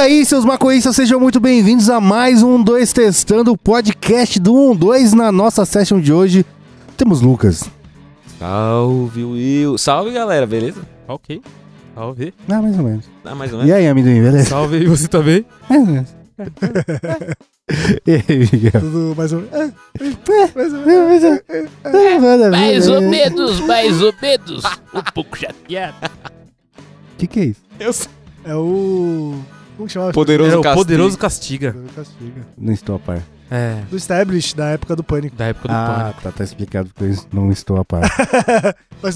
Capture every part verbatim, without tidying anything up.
aí, seus maconhistas, sejam muito bem-vindos a mais um dois Testando, o podcast do um dois. Na nossa session de hoje, temos Lucas. Salve, Will. Salve, galera, beleza? Ok. Salve. Ah, mais ou menos. Ah, mais ou menos. E aí, amendoim, beleza? Salve, e você também? Mais ou menos. E aí, Miguel? Tudo mais ou menos. É, mais ou Mais ou- menos. Mais ou menos, mais ou menos. Um pouco chateado. O que que é isso? Eu sei. É o. Como que chamava? Poderoso É o Castigo. Poderoso Castiga. Castiga. Não estou a par. É, Do Establish, da época do Pânico. da época do Ah, Pânico. tá, tá explicado porque eu não estou a par. Mas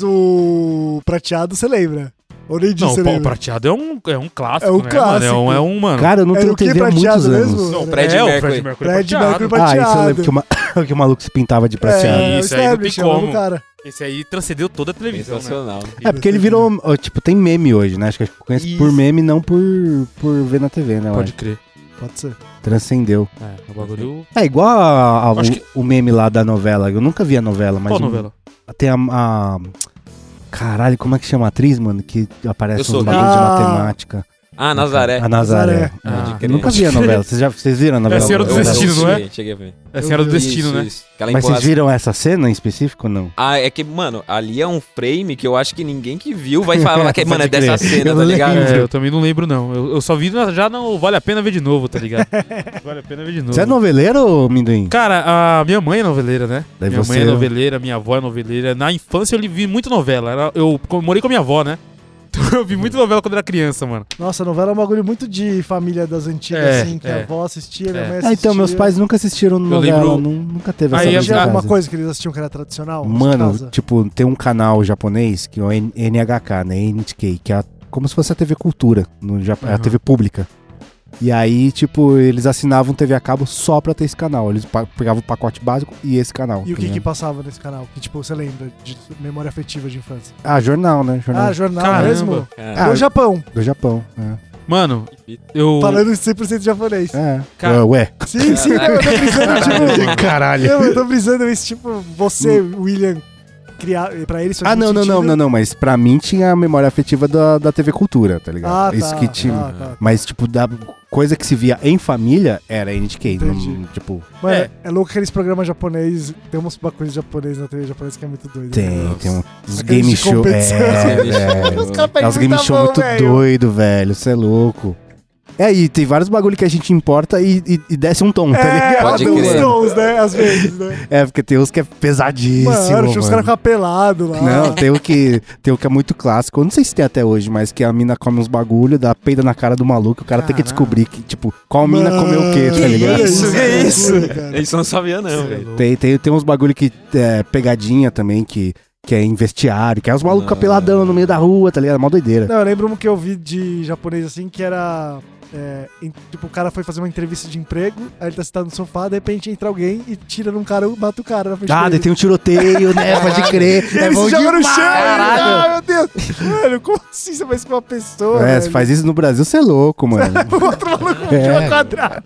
o prateado, você lembra? Ou nem disso Não, você o pau lembra? prateado é um, é um clássico, É um né, clássico. mano? É um, é um mano. Cara, eu não Era tenho o que T V há muitos prateado anos. mesmo? Não, Era- Fred é, o Mercury. Fred Mercury Fred prateado. Mercury Ah, isso eu prateado. lembro que o, ma... que o maluco se pintava de É, prateado. o Isso aí não tem Establish, é o como. cara. Esse aí transcendeu toda a televisão, né? Sensacional. É, porque ele virou, ó, tipo, tem meme hoje, né? Acho que eu conheço Isso. por meme, não por, por ver na T V, né? eu Pode acho. crer. Pode ser. Transcendeu. É, o bagulho... É igual a- a- Acho o, que- o meme lá da novela. Eu nunca vi a novela, mas. Qual um- novela? Tem a, a- Caralho, como é que chama a atriz, mano? Que aparece Eu nos sou bagulhos de Ah. matemática. Ah, Nazaré. A Nazaré. Nazaré. É. Ah, Eu crer. nunca vi a novela. Vocês, já, vocês viram a novela? É a Senhora do Eu- Destino, eu não é? cheguei, cheguei a ver. É a Senhora do vi Destino, Isso, né? isso. Aquela Mas vocês empolgação. viram essa cena em específico ou não? Ah, é que, mano, ali é um frame que eu acho que ninguém que viu vai falar que, mano, é Pode dessa crer. cena, Eu tá ligado? lembro. É, eu também não lembro, não. Eu, eu só vi, na- já não vale a pena ver de novo, tá ligado? Vale a pena ver de novo. Você é noveleiro, Minduim? Cara, a minha mãe é noveleira, né? Daí minha você- mãe é noveleira, minha avó é noveleira. Na infância eu li- vi muito novela. Era- eu co- morei com a minha avó, né? Então eu vi muito novela quando era criança, mano. Nossa, a novela é um bagulho muito de família das antigas, É, assim, que é. a avó assistia, minha É. mãe Ah, assistia. então, meus pais nunca assistiram novela. lembro- nu- Nunca teve Aí essa é- coisa Tinha em alguma casa. coisa que eles assistiam que era tradicional? de Mano, casa? tipo, tem um canal japonês que é o N- NHK, né? N H K, que é a- como se fosse a T V Cultura, no Japão, é a Uhum. T V pública. E aí, tipo, eles assinavam T V a cabo só pra ter esse canal. Eles pa- pegavam o pacote básico e esse canal. E o tá que que ligado? passava nesse canal? Que, tipo, você lembra de memória afetiva de infância? Ah, jornal, né? Jornal Ah, jornal Caramba. mesmo? Cara, Ah, Do Japão. do Japão. É. Mano, eu. Falando cem por cento japonês. É. Cara- Ué. Sim, sim, não, eu tô brisando, tipo... Caralho. Não, eu tô brisando isso, tipo, você, William, criar... Pra eles faz Ah, não, muito não, não, sentido. não, não. Mas pra mim tinha a memória afetiva da, da T V Cultura, tá ligado? Ah, tá. Isso que tinha. Ah, tá. Mas, tipo, da coisa que se via em família era N H K. Entendi. Não, tipo, Mano, É. é. louco aqueles programas japoneses. Tem umas coisas japonesas na T V japonesa que é muito doido. tem, né? tem um, os Aqueles game de show. competição. É, Game show. velho. Os caras É pegam uns game muita show mão, muito velho. doido, velho. Você é louco. É, e tem vários bagulho que a gente importa e, e, e desce um tom, tá É, ligado? Pode tem uns crer. tons, né? Às vezes, né? É, porque tem uns que é pesadíssimo. Mano, tinha os mano. caras apelados lá. Não, tem o que tem o que é muito clássico. Eu não sei se tem até hoje, mas que a mina come uns bagulho, dá peida na cara do maluco, o cara tem que Caralho. descobrir que, tipo, qual mina comeu o quê, tá Mano, ligado? isso, que isso? loucura, cara. Isso eu não sabia, não, velho. Tem, tem, tem uns bagulho que é pegadinha também, que, que é em vestiário, que é os malucos Não. peladão no meio da rua, tá ligado? Mó doideira. Não, eu lembro um que eu vi de japonês assim, que era... é, em- tipo, o cara foi fazer uma entrevista de emprego, aí ele tá sentado no sofá, de repente entra alguém e tira num cara, mata o cara na frente Ah, dele. daí tem um tiroteio, né? Pode crer. E É ele bom se joga no demais. chão! Caralho. Ah, meu Deus! Mano, como assim você faz com uma pessoa? É, velho? se faz isso no Brasil, você é louco, mano. O outro maluco É. é. quadrada.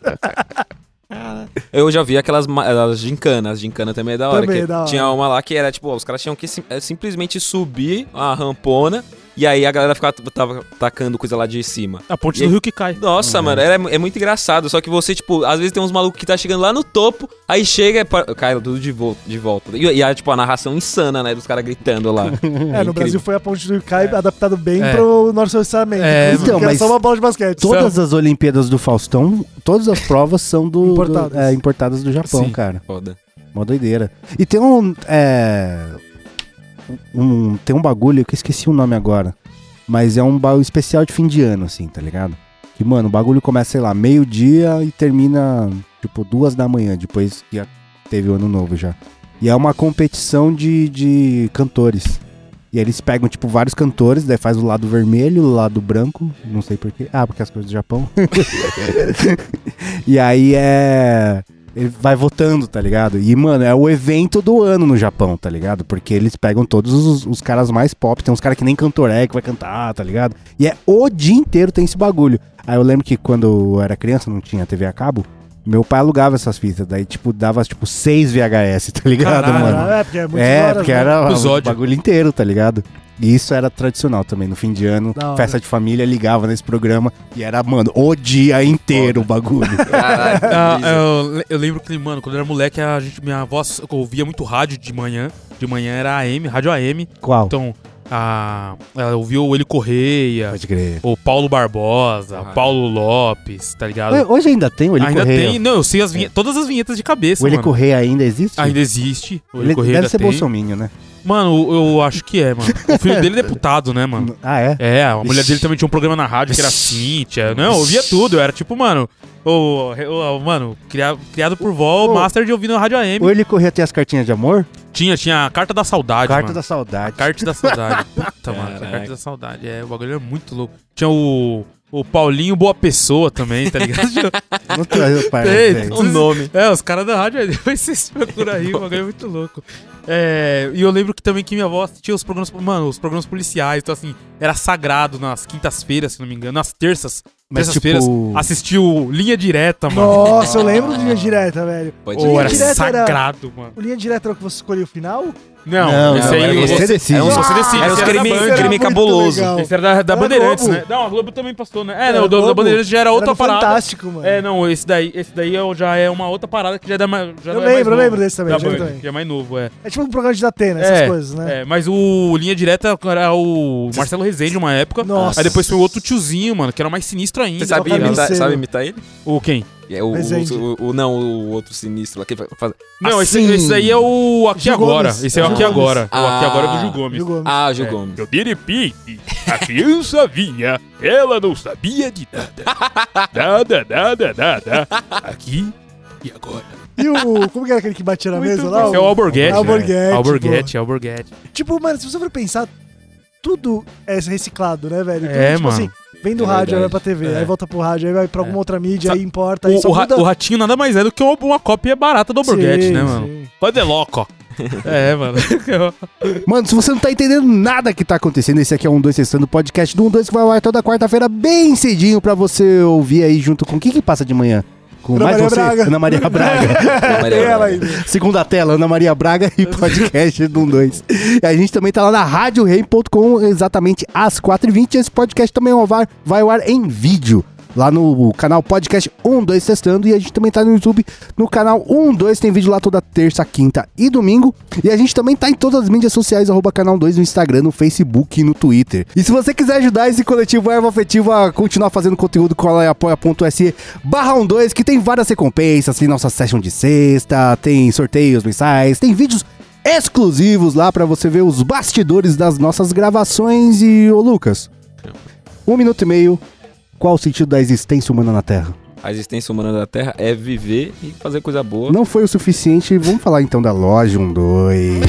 Eu já vi aquelas ma- as gincanas, as gincanas também é da hora. Também que é da hora. Tinha uma lá que era tipo, ó, os caras tinham que sim- é, simplesmente subir a rampona e aí a galera ficava tava tacando coisa lá de cima. A ponte E- do rio que cai. Nossa, mano, é, é muito engraçado. Só que você, tipo, às vezes tem uns malucos que tá chegando lá no topo, aí chega e pa- cai tudo de, vo de volta. E, e a, tipo, a narração insana, né, dos caras gritando lá. É, no incrível. Brasil foi a ponte do Icai adaptado bem É. pro nosso orçamento. É, Inclusive, então, que era mas só uma bola de basquete. Todas as Olimpíadas do Faustão, todas as provas são do, do- Importadas. é, importadas do Japão, Sim. cara. Foda. Mó doideira. E tem um, é, um. Tem um bagulho que eu esqueci o nome agora. Mas é um bagulho especial de fim de ano, assim, tá ligado? Que, mano, o bagulho começa, sei lá, meio-dia e termina, tipo, duas da manhã, depois que já teve o ano novo já. E é uma competição de, de cantores. E aí eles pegam, tipo, vários cantores, daí faz o lado vermelho, o lado branco, não sei porquê. Ah, porque as coisas do Japão. E aí é... Ele vai votando, tá ligado? E, mano, é o evento do ano no Japão, tá ligado? Porque eles pegam todos os, os caras mais pop. Tem uns caras que nem cantor é, que vai cantar, tá ligado? E é o dia inteiro tem esse bagulho. Aí eu lembro que quando eu era criança, não tinha T V a cabo. Meu pai alugava essas fitas, daí, tipo, dava, tipo, seis V H S, tá ligado, Caralho. mano? É, porque é muito É, horas, porque né? era o Episódio. bagulho inteiro, tá ligado? E isso era tradicional também, no fim de ano, Da hora. festa de família, ligava nesse programa e era, mano, o dia inteiro o bagulho. Caralho, Ah, brisa. eu, eu lembro que, mano, quando eu era moleque, a gente, minha avó ouvia muito rádio de manhã. De manhã era A M, rádio A M. Qual? Então, a, ela ouvia o Eli Correia, Pode crer. o Paulo Barbosa, Ah. o Paulo Lopes, tá ligado? Hoje- Hoje ainda tem o Eli ainda Correia? tem, não, eu sei as vinhe- todas as vinhetas de cabeça, O Eli mano. Correia ainda existe? Ainda existe. O Eli Ele Correia deve ainda ser tem. bolsominion, né? Mano, eu, eu acho que é, mano. O filho dele é deputado, né, mano? Ah, é? É, a mulher Ixi. dele também tinha um programa na rádio que era Cíntia. Não, eu ouvia tudo. Eu era tipo, mano, o, o- mano, criado, criado por vó, Ô. master de ouvindo a rádio A M. O Eli Correia tem as cartinhas de amor? Tinha, tinha a Carta da Saudade, Carta mano. da Saudade. Carta da Saudade. Puta, mano, a Caraca. Carta da Saudade. É, o bagulho é muito louco. Tinha o, o Paulinho Boa Pessoa também, tá ligado? Não tem, pai, Tem, velho. o nome. É, os caras da rádio, depois vocês procuram aí, o bagulho é muito louco. É, e eu lembro que também que minha avó tinha os programas, mano, os programas policiais, então assim, era sagrado nas quintas-feiras, se não me engano, nas terças, Mas, terças-feiras, tipo- assistiu Linha Direta, mano. Nossa, eu lembro de linha direta, velho. Pode Ou Linha era Direta era- sagrado, mano. O linha direta era o que você escolhia o final? Não, Não, esse não, aí era você, você decide. É, você decide. Era os esse era crime- da Band. Era crime muito cabuloso. legal. Esse era da, da Era Bandeirantes, Globo. né? Não, a Globo também passou, né? É, Era não, o do- da Globo. Bandeirantes já era outra no parada. Fantástico, mano. É, não, esse daí, esse daí é- já é uma outra parada que já é da mais. Já Eu não é mais lembro, eu novo. lembro desse também, Da eu lembro Band, também. que é mais novo, é. É tipo um programa de Datena, essas É, coisas, né? É, mas o Linha Direta era o Marcelo Rezende uma época. Nossa. Aí depois foi o outro tiozinho, mano, que era mais sinistro ainda. Você sabe tá ligado? imitar, Carniceiro. sabe imitar ele? O quem? É o, Rezende. o, o- o- Não, o outro sinistro lá. Que faz... Não, esse, Assim. esse aí é o Aqui Gil Agora. Gomes. Esse é o Gil Aqui Gomes. Agora. O Aqui Ah. Agora é do Gil Gomes. Gil Gomes. Ah, Gil É. Gomes. Eu de repente, a criança vinha, ela não sabia de nada. Nada, nada, nada. Aqui e agora. E o... Como que era aquele que batia na mesa lá? Esse é o Alborguete. Alborguete, né? pô. Alborguete, Alborguete. Tipo, mano, se você for pensar, tudo é reciclado, né, velho? Tudo, É, tipo mano. assim, vem do É rádio, aí vai verdade. pra T V, É. aí volta pro rádio, aí vai pra alguma outra mídia, Sa- aí importa, aí O, só o, ra- muda... o Ratinho nada mais é do que uma, uma cópia barata do Alborguete, Sim, né, mano? sim. Pode é louco. É, mano. Mano, se você não tá entendendo nada que tá acontecendo, esse aqui é um dois Sextando, podcast do um dois que vai ao ar toda quarta-feira, bem cedinho, pra você ouvir aí junto com... O que que passa de manhã? Com Ana mais Maria você? Braga. Ana Maria Braga. Maria Tem ela Braga. ainda. Segunda tela, Ana Maria Braga e podcast do um dois. E a gente também tá lá na rádio rei ponto com exatamente às quatro e vinte. Esse podcast também vai ao ar, vai ao ar em vídeo. Lá no canal Podcast um dois Testando. E a gente também tá no YouTube, no canal um dois. Tem vídeo lá toda terça, quinta e domingo. E a gente também tá em todas as mídias sociais, arroba canal dois no Instagram, no Facebook e no Twitter. E se você quiser ajudar esse coletivo Erva Afetiva a continuar fazendo conteúdo, cola aí apoia.se barra um dois, que tem várias recompensas, tem nossa session de sexta, tem sorteios mensais, tem vídeos exclusivos lá pra você ver os bastidores das nossas gravações. E, ô Lucas, um minuto e meio. Qual o sentido da existência humana na Terra? A existência humana da Terra é viver e fazer coisa boa. Não foi o suficiente, vamos falar então da loja um dois.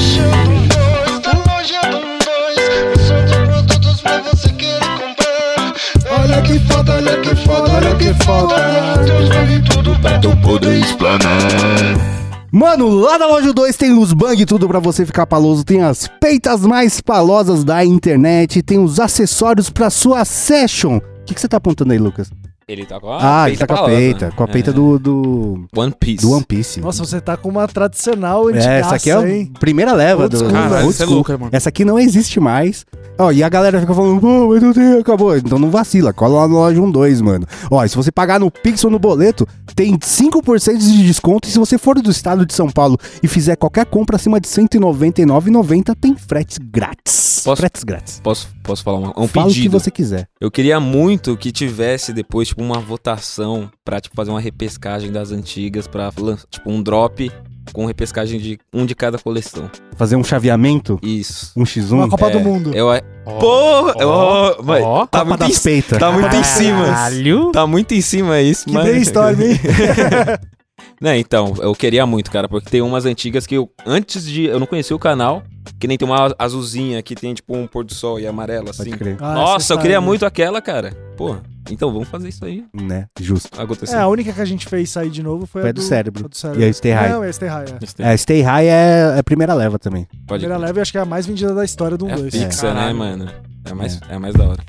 Olha que foda, olha que foda, olha que foda. Pra tu poder explanar. Mano, lá na loja dois tem os bang tudo pra você ficar paloso, tem as peitas mais palosas da internet, tem os acessórios pra sua session. O que que você tá apontando aí, Lucas? Ele tá com a ah, ele tá com a palosa, peita, né? com a peita É. do, do, One Piece. do One Piece. Nossa, você tá com uma tradicional É, antigaça, essa aqui é a hein? primeira leva Old do school, Caralho, old isso é school. louco, mano. Essa aqui não existe mais. Ó, e a galera fica falando, pô, mas não tem, acabou. Então não vacila, cola lá na loja um dois, mano. Ó, e se você pagar no Pix ou no boleto, tem cinco por cento de desconto. E se você for do estado de São Paulo e fizer qualquer compra acima de cento e noventa e nove reais e noventa centavos, tem fretes grátis. Posso- Fretes grátis. Posso, posso falar uma, um Fala o que pedido? você quiser. Eu queria muito que tivesse depois, tipo, uma votação pra, tipo, fazer uma repescagem das antigas pra, lan- tipo, um drop com repescagem de um de cada coleção. Fazer um chaveamento, Isso. um x um. Uma Copa É, do Mundo. Eu, Ó, Porra! ó, ó, vai, ó. tá, Copa muito das em, peitas. tá muito em cima. Caralho. Tá muito em cima isso, Que mas... brainstorm, hein? Né, então, eu queria muito, cara, porque tem umas antigas que eu, antes de... Eu não conhecia o canal, que nem tem uma azulzinha que tem, tipo, um pôr do sol e amarelo, assim. Pode crer, Ah, Nossa, essa eu queria história. muito aquela, cara. Pô, então vamos fazer isso aí né? Justo. acontecer. É, a única que a gente fez sair de novo foi, Foi a a do cérebro. a do cérebro. E a Stay High. Não, é a Stay High, é. Isso tem- É, Stay High é a primeira leva também. Pode Primeira leva, eu acho que é a mais vendida da história do um É a dois. fixa, né, Caralho. mano? É a mais, é. a mais da hora.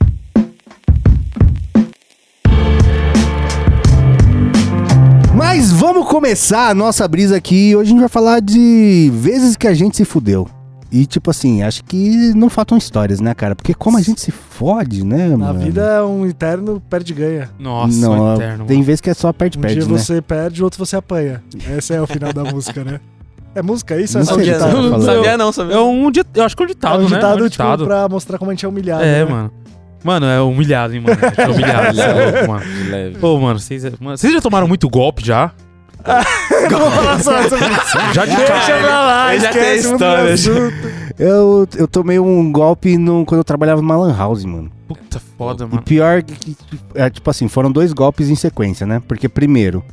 Mas vamos começar a nossa brisa aqui. Hoje a gente vai falar de vezes que a gente se fudeu. E tipo assim, acho que não faltam histórias, né, cara? Porque como a gente se fode, né, mano? A vida é um eterno perde-ganha. Nossa, Não, um eterno. tem vezes que é só perde-perde, Um dia né? você perde, o outro você apanha. Esse é o final da música, né? É música isso? Não É só um sei o que ditado? tá Não falando. sabia não, sabia É um ditado, eu acho que é um É ditado, um né? ditado, É um tipo, ditado. pra mostrar como a gente é humilhado. É, né? mano. Mano, é humilhado, hein, mano. É humilhado, cê é louco, mano. De leve. Pô, mano, vocês mano, vocês já tomaram muito golpe já? Não vou falar só essa Já de Deixa cara. pra lá, Ele já tem esquece, muda o história, já. assunto. Eu, eu tomei um golpe no, quando eu trabalhava numa lan house, mano. Puta foda, E mano. pior que, que- é, tipo assim, foram dois golpes em sequência, né? Porque primeiro,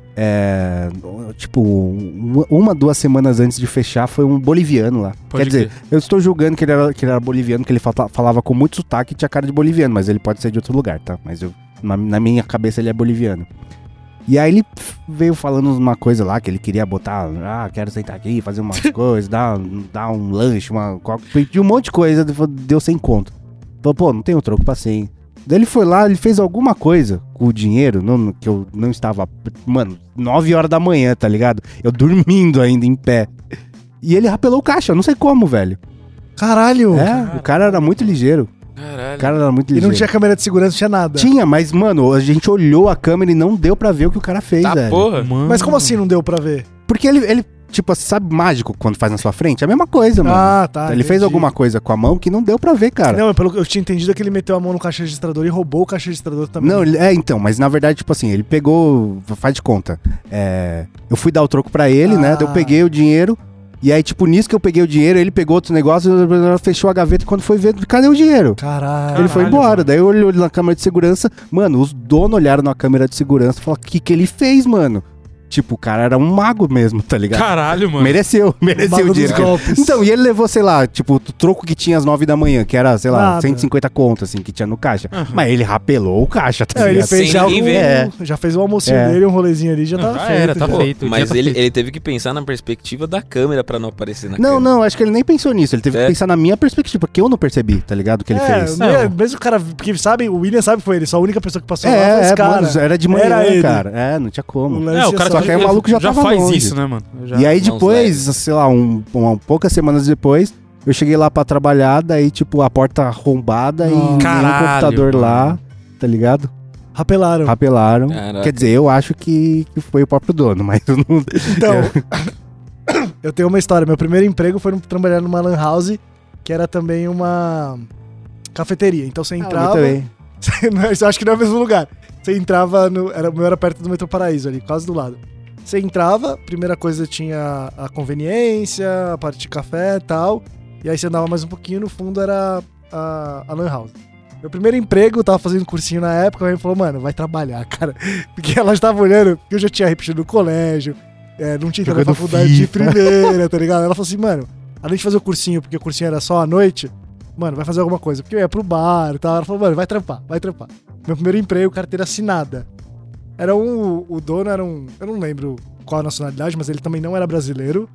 é, tipo, uma, uma, duas semanas antes de fechar foi um boliviano lá. Pode Quer dizer, crer. eu estou julgando que ele era, que ele era boliviano, que ele fala- falava com muito sotaque e tinha cara de boliviano, mas ele pode ser de outro lugar, tá? Mas eu, na, na minha cabeça ele é boliviano. E aí ele pff, veio falando uma coisa lá, que ele queria botar, ah, quero sentar aqui, fazer umas coisas, dar, dar um lanche, uma, qual- pediu um monte de coisa, deu sem conto. Falou, pô, não tem um troco pra cem. Daí ele foi lá, ele fez alguma coisa com o dinheiro, não, que eu não estava, mano, nove horas da manhã, tá ligado? Eu dormindo ainda em pé. E ele rapelou o caixa, eu não sei como, velho. Caralho. É, o cara era muito ligeiro. O Caralho. cara era muito E ligeiro. não tinha câmera de segurança, não tinha nada. Tinha, mas, mano, a gente olhou a câmera e não deu pra ver o que o cara fez, Tá velho. porra. Mano. Mas como assim não deu pra ver? Porque ele, ele, tipo, sabe mágico quando faz na sua frente? É a mesma coisa, mano. Ah, tá. ele entendi. fez alguma coisa com a mão que não deu pra ver, cara. Não, mas pelo que eu tinha entendido é que ele meteu a mão no caixa registrador e roubou o caixa registrador também. Não, ele- é, então, mas na verdade, tipo assim, ele pegou, faz de conta, é, eu fui dar o troco pra ele, né, Ah. daí eu peguei o dinheiro, e aí, tipo, nisso que eu peguei o dinheiro, ele pegou outro negócio, fechou a gaveta e quando foi ver, cadê o dinheiro? Caralho. Ele foi Caralho, embora, mano. daí eu olhei na câmera de segurança, mano, os donos olharam na câmera de segurança e falaram, o que que ele fez, mano? Tipo, o cara era um mago mesmo, tá ligado? Caralho, mano. Mereceu, mereceu Mago o dos dinheiro. golpes. Então, e ele levou, sei lá, tipo, o troco que tinha às nove da manhã, que era, sei lá, Nada. cento e cinquenta conto, assim, que tinha no caixa. Aham. Mas ele rapelou o caixa, tá Não, ele ligado? fez Sem já, ninguém o, ver. É. já fez o almocinho É. dele, um rolezinho ali, já Não, tava já feito. era, tá já. feito. o Mas dia tá ele, feito. ele teve que pensar na perspectiva da câmera pra não aparecer na Não, câmera. não, acho que ele nem pensou nisso. Ele teve É. que pensar na minha perspectiva, porque eu não percebi, tá ligado? O que ele é, fez. não é, Não. mesmo o cara, porque sabe, o William sabe que foi ele, só a única pessoa que passou lá foi É, esse é, cara. mano, era de manhã, Era ele. cara. É, não tinha como. lance É, o cara Só que aí o maluco já tava faz longe. isso, né, mano? Já- E aí Mãos depois, leves. sei lá, um, um- poucas semanas depois, eu cheguei lá pra trabalhar, daí, tipo, a porta arrombada e Nossa. nenhum Caralho, computador lá, mano. tá ligado? Rapelaram. Rapelaram. Caraca. Quer dizer, eu acho que, que foi o próprio dono, mas eu não... Então, eu tenho uma história. Meu primeiro emprego foi no- trabalhar numa lan house, que era também uma cafeteria. Então você Ah, entrava... muito bem. Não, eu acho que não é o mesmo lugar. Você entrava no. Era, o meu era perto do Metrô Paraíso ali, quase do lado. Você entrava, primeira coisa tinha a conveniência, a parte de café e tal. E aí você andava mais um pouquinho, no fundo era a, a Lan House. Meu primeiro emprego, eu tava fazendo cursinho na época, a mãe falou, mano, vai trabalhar, cara. Porque ela estava olhando, porque eu já tinha repetido no colégio, é, não tinha entrado na Jogando faculdade de FIFA. primeira, tá ligado? Ela falou assim, mano, além de fazer o cursinho, porque o cursinho era só à noite, mano, vai fazer alguma coisa. Porque eu ia pro bar e tal. Ela falou, mano, vai trampar, vai trampar. Meu primeiro emprego, carteira assinada. Era um. O dono era um. Eu não lembro qual a nacionalidade, mas ele também não era brasileiro.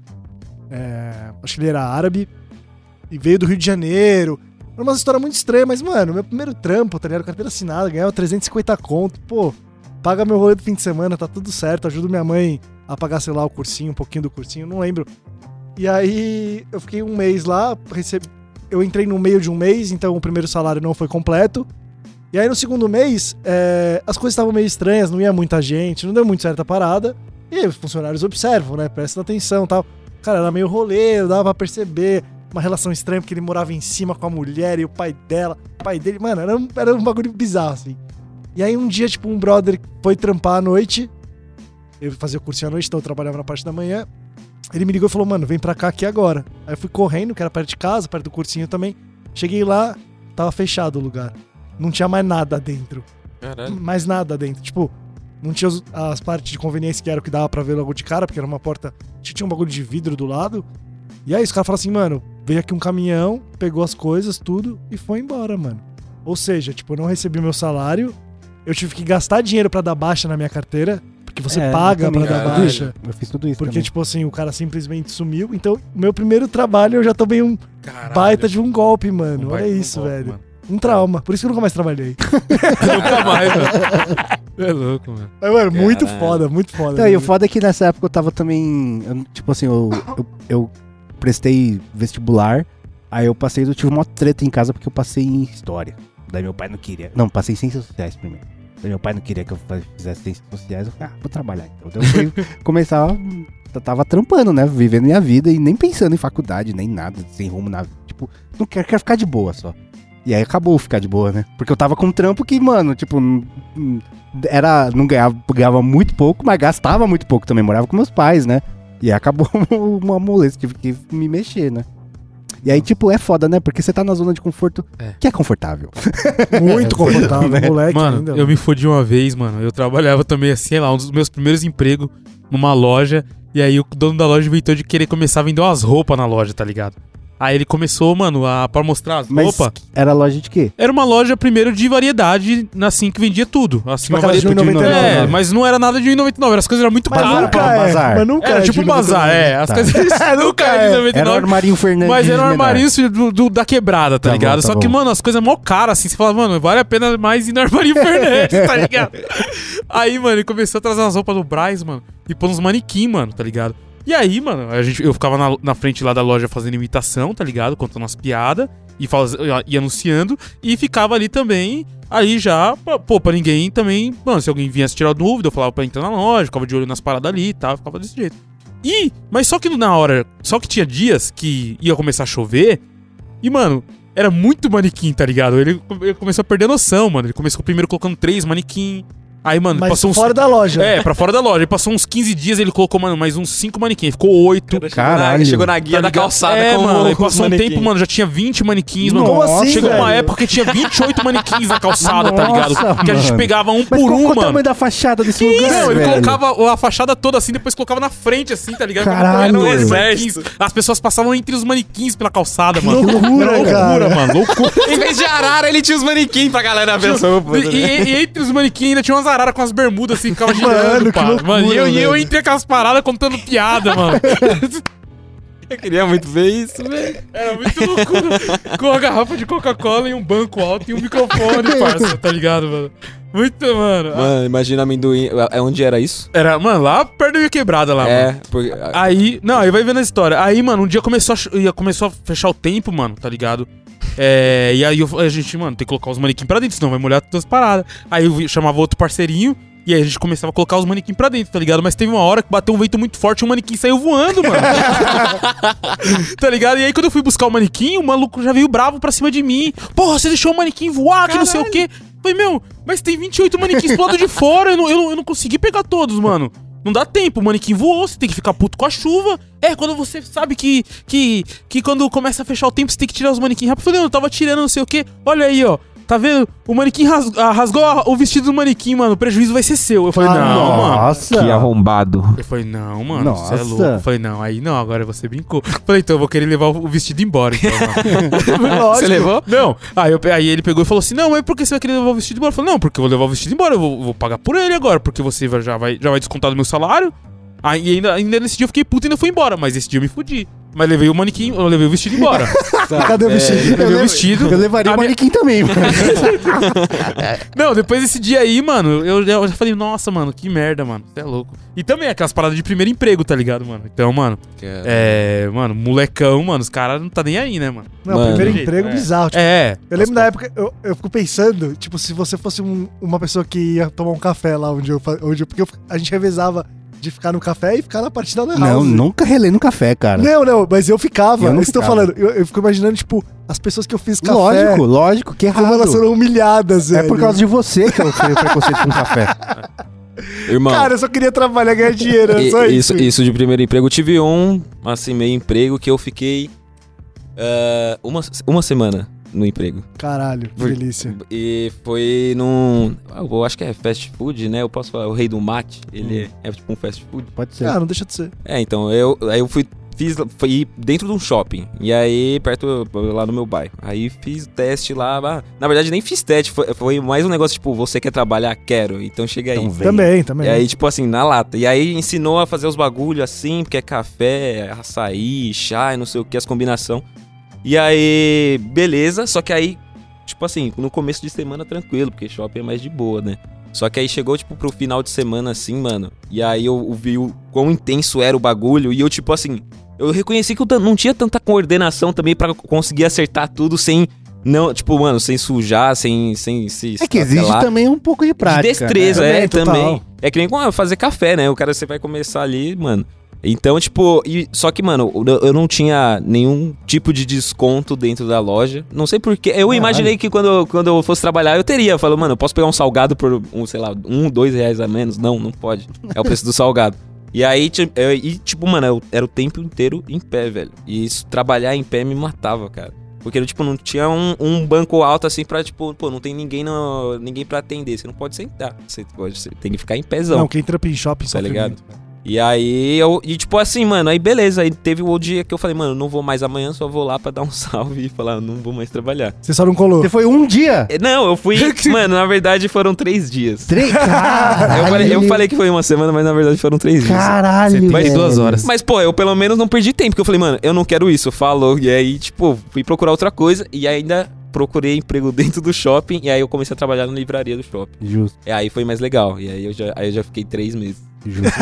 É, acho que ele era árabe. E veio do Rio de Janeiro. Era uma história muito estranha, mas, mano, meu primeiro trampo, tá ligado? Carteira assinada, ganhava trezentos e cinquenta conto. Pô, paga meu rolê do fim de semana, tá tudo certo. Ajudo minha mãe a pagar, sei lá, o cursinho, um pouquinho do cursinho, não lembro. E aí eu fiquei um mês lá, recebi. Eu entrei no meio de um mês, então o primeiro salário não foi completo. E aí no segundo mês, é, as coisas estavam meio estranhas, não ia muita gente, não deu muito certa parada. E aí os funcionários observam, né? Prestam atenção e tal. Cara, era meio rolê, dava pra perceber uma relação estranha, porque ele morava em cima com a mulher e o pai dela. O pai dele, mano, era um, era um bagulho bizarro, assim. E aí um dia, tipo, um brother foi trampar à noite. Eu fazia cursinho à noite, então eu trabalhava na parte da manhã. Ele me ligou e falou, mano, vem pra cá aqui agora. Aí eu fui correndo, que era perto de casa, perto do cursinho também. Cheguei lá, tava fechado o lugar. Não tinha mais nada dentro. Caralho. Mais nada dentro. Tipo, não tinha os- as partes de conveniência que era o que dava pra ver logo de cara, porque era uma porta... Tinha um bagulho de vidro do lado. E aí os caras falaram assim, mano, veio aqui um caminhão, pegou as coisas, tudo, e foi embora, mano. Ou seja, tipo, eu não recebi o meu salário, eu tive que gastar dinheiro pra dar baixa na minha carteira, porque você É, paga eu também, pra dar caralho. baixa. Eu fiz tudo isso Porque, também. tipo assim, o cara simplesmente sumiu. Então, meu primeiro trabalho eu já tomei um Caralho. baita de um golpe, mano. Um Olha baita de um isso, golpe, velho. mano. Um trauma. Por isso que eu nunca mais trabalhei. Nunca mais, velho. É louco, mano. Mas, mano, muito Caralho. foda, muito foda. Não, e o mano. foda é que nessa época eu tava também. eu, tipo assim, eu, eu, eu prestei vestibular, aí eu passei, eu tive uma treta em casa porque eu passei em história. Daí meu pai não queria. Não, passei em ciências sociais primeiro. Daí meu pai não queria que eu fa- fizesse ciências sociais. Eu falei, ah, vou trabalhar então. Daí eu fui começar. Eu tava trampando, né? Vivendo minha vida e nem pensando em faculdade, nem nada, sem rumo na. Tipo, não quero, quero ficar de boa só. E aí acabou ficar de boa, né? Porque eu tava com um trampo que, mano, tipo, n- n- era. Não ganhava, ganhava muito pouco, mas gastava muito pouco também. Morava com meus pais, né? E aí acabou uma moleza, tive que me mexer, né? E aí, tipo, é foda, né? Porque você tá na zona de conforto É. que é confortável. Muito confortável, moleque Mano, ainda. eu me fodi uma vez, mano. Eu trabalhava também, assim, sei lá, um dos meus primeiros empregos numa loja. E aí o dono da loja inventou de querer começar a vender umas roupas na loja, tá ligado? Aí ele começou, mano, a, pra mostrar as Mas roupas. era loja de quê? Era uma loja, primeiro, de variedade, assim, que vendia tudo. Assim, Tipo uma aquelas de variedade. um e noventa e nove. É, mas não era nada de um e noventa e nove, as coisas eram muito Mas caras. nunca pra- um é, bazar. mas nunca Era é tipo um de noventa e nove. bazar, é. As Tá. coisas nunca é de Era noventa e o nove. Armarinho Fernandes. Mas era um menor. armarinho do, do- da quebrada, tá, Tá ligado? bom, tá Só que, bom. mano, as coisas mó caras, assim. Você fala, mano, vale a pena mais ir no armarinho Fernandes, tá ligado? Aí, mano, ele começou a trazer umas roupas do Braz, mano, e pôr uns manequim, mano, tá ligado? E aí, mano, a gente, eu ficava na, na frente lá da loja fazendo imitação, tá ligado? Contando umas piadas e, faz, e anunciando. E ficava ali também, aí já, pô, pra ninguém também... Mano, se alguém viesse tirar dúvida, eu falava pra entrar na loja, ficava de olho nas paradas ali e tal, ficava desse jeito. E, mas só que na hora, só que tinha dias que ia começar a chover e, mano, era muito manequim, tá ligado? Ele, ele começou a perder a noção, mano. Ele começou primeiro colocando três manequim. Aí, mano, Mas passou uns... fora da loja. É, pra fora da loja. Ele passou uns quinze dias, ele colocou, mano, mais uns cinco manequins. Ficou oito. Caralho. Chegou na guia Tá da ligado? calçada é, com mano, aí os passou um manequins. tempo, mano, já tinha vinte manequins, mano. Como assim, Chegou uma velho? época que tinha vinte e oito manequins na calçada, tá ligado? Nossa, Que a gente mano. pegava um Mas por qual, um, qual o mano. tamanho da fachada desse lugar, Não, ele velho? colocava a fachada toda assim, depois colocava na frente, assim, tá ligado? Caralho. Era um Exército. manequins. As pessoas passavam entre os manequins pela calçada, mano. loucura, Era loucura, cara. mano. Loucura. Em vez de arara, ele tinha os manequins pra galera ver essa roupa. E, e- e entre os manequins ainda tinha umas araras com as bermudas assim, ficava girando, Mano, que pá. loucura, Mano, e eu, e eu velho. entre aquelas paradas contando piada, mano. Eu queria muito ver isso, velho. Era muito loucura. Com uma garrafa de Coca-Cola e um banco alto e um microfone, parça, tá ligado, mano? Muito, mano. Mano, imagina amendoim. É onde era isso? Era, mano, lá perto da minha quebrada lá, mano. É, porque. Aí, não, aí vai vendo a história. Aí, mano, um dia começou a, cho- ia- começou a fechar o tempo, mano, tá ligado? É, e aí eu- a gente, mano, tem que colocar os manequins pra dentro, senão vai molhar todas as paradas. Aí eu vi- chamava outro parceirinho, e aí a gente começava a colocar os manequins pra dentro, tá ligado? Mas teve uma hora que bateu um vento muito forte e o manequim saiu voando, mano. Tá ligado? E aí quando eu fui buscar o manequim, o maluco já veio bravo pra cima de mim. Porra, você deixou o manequim voar, que não sei o quê. Falei, meu, mas tem vinte e oito manequins pro lado de fora, eu não, eu, não, eu não consegui pegar todos, mano. Não dá tempo, o manequim voou, você tem que ficar puto com a chuva. É, quando você sabe que, que, que quando começa a fechar o tempo, você tem que tirar os manequins rápido. Eu falei, não, eu tava tirando não sei o quê. Olha aí, ó. Tá vendo? O manequim ras- ah, rasgou a- o vestido do manequim, mano. O prejuízo vai ser seu. Eu falei, Ah, não, mano. Nossa. Que arrombado. Eu falei, não, mano, você é Nossa. louco. Eu falei, não, aí não, agora você brincou. Eu falei, então eu vou querer levar o vestido embora, então, mano. Você levou? Não, aí, eu, aí ele pegou e falou assim, não, mas por que você vai querer levar o vestido embora? Eu falei, não, porque eu vou levar o vestido embora, eu vou, vou pagar por ele agora, porque você vai- já vai, já vai descontar do meu salário. Aí ainda, ainda nesse dia eu fiquei puto e ainda fui embora, mas esse dia eu me fudi. Mas levei o manequim, eu levei o vestido embora. Cadê o vestido? Levei o levo- vestido. Eu levaria A o minha- manequim também, mano. Não, depois desse dia aí, mano, eu, eu já falei, nossa, mano, que merda, mano, você é louco. E também aquelas paradas de primeiro emprego, tá ligado, mano? Então, mano, é, mano, molecão, mano, os caras não tá nem aí, né, mano? Não, Mano. primeiro emprego É. bizarro. Tipo, É. eu lembro da época, eu, eu fico pensando, tipo, se você fosse um- uma pessoa que ia tomar um café lá onde eu. fa- Onde eu porque eu- a gente revezava de ficar no café e ficar na partida da Não, house. nunca relei no café, cara. Não, não, mas eu ficava. Eu Eu não estou ficava. falando, eu, eu fico imaginando, tipo, as pessoas que eu fiz café. Lógico, lógico, que Como errado. elas foram humilhadas, É velho. por causa de você que eu tenho preconceito com café. Irmão. Cara, eu só queria trabalhar e ganhar dinheiro, é E- só isso, isso. isso de primeiro emprego. Eu tive um, assim, meio emprego que eu fiquei ah, uma, uma semana no emprego. Caralho, que Por- delícia. E foi num. Eu acho que é fast food, né? Eu posso falar, o Rei do Mate. Ele é, é tipo um fast food. Pode ser. Ah, não deixa de ser. É, então, eu, aí eu fui. Fiz, fui dentro de um shopping. E aí, perto lá no meu bairro. Aí fiz teste lá. ah, Na verdade, nem fiz teste. Foi, foi mais um negócio tipo, você quer trabalhar? Quero. Então chega aí. Então vem. Também, também. E aí, tipo assim, na lata. E aí ensinou a fazer os bagulhos assim, porque é café, açaí, chá e não sei o que, as combinação. E aí, beleza. Só que aí, tipo assim, no começo de semana tranquilo, porque shopping é mais de boa, né? Só que aí chegou, tipo, pro final de semana, assim, mano. E aí eu, eu vi o quão intenso era o bagulho. E eu, tipo, assim, eu reconheci que eu não tinha tanta coordenação também pra conseguir acertar tudo sem... Não, tipo, mano, sem sujar, sem... sem se É que exige lá. também um pouco de prática. De destreza, né? é, Também, também. total. É que nem como fazer café, né? O cara, você vai começar ali, mano... Então, tipo, e, só que, mano, eu, eu não tinha nenhum tipo de desconto dentro da loja. Não sei porquê. Eu Caralho. imaginei que quando, quando eu fosse trabalhar, eu teria. Eu falo, mano, eu posso pegar um salgado por, um, sei lá, um, dois reais a menos? Não, não pode. É o preço do salgado. E aí, ti- eu- e, tipo, mano, eu, era o tempo inteiro em pé, velho. E isso, trabalhar em pé me matava, cara. Porque, tipo, não tinha um, um banco alto assim pra, tipo, pô, não tem ninguém, no, ninguém pra atender. Você não pode sentar. Você, pode, você tem que ficar em pézão. Não, quem trampa em shopping Tá sofre ligado? muito, cara. E aí, eu, e tipo assim, mano, aí beleza, aí teve o dia que eu falei, mano, não vou mais amanhã, só vou lá pra dar um salve e falar, não vou mais trabalhar. Você só não colou. Você foi um dia? É, Não, eu fui, mano, na verdade foram três dias. Três? Eu Caralho. falei, eu falei que foi uma semana, mas na verdade foram três dias. Caralho, setenta e velho. duas horas. Mas, pô, eu pelo menos não perdi tempo, porque eu falei, mano, eu não quero isso, falou. E aí, tipo, fui procurar outra coisa e ainda procurei emprego dentro do shopping e aí eu comecei a trabalhar na livraria do shopping. Justo, E aí foi mais legal, e aí eu já, aí eu já fiquei três meses. justo.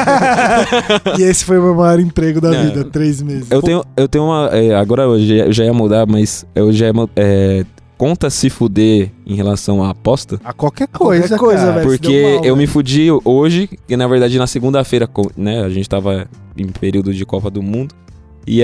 E esse foi o meu maior emprego da Não. vida, três meses. Eu tenho, eu tenho uma. é, agora eu já, eu já ia mudar, mas eu já ia. mu- É, conta se fuder em relação à aposta. A qualquer qualquer coisa, coisa, cara. velho. se Porque deu mal, eu me velho. fudi hoje, que na verdade na segunda-feira, co- né? A gente tava em período de Copa do Mundo. E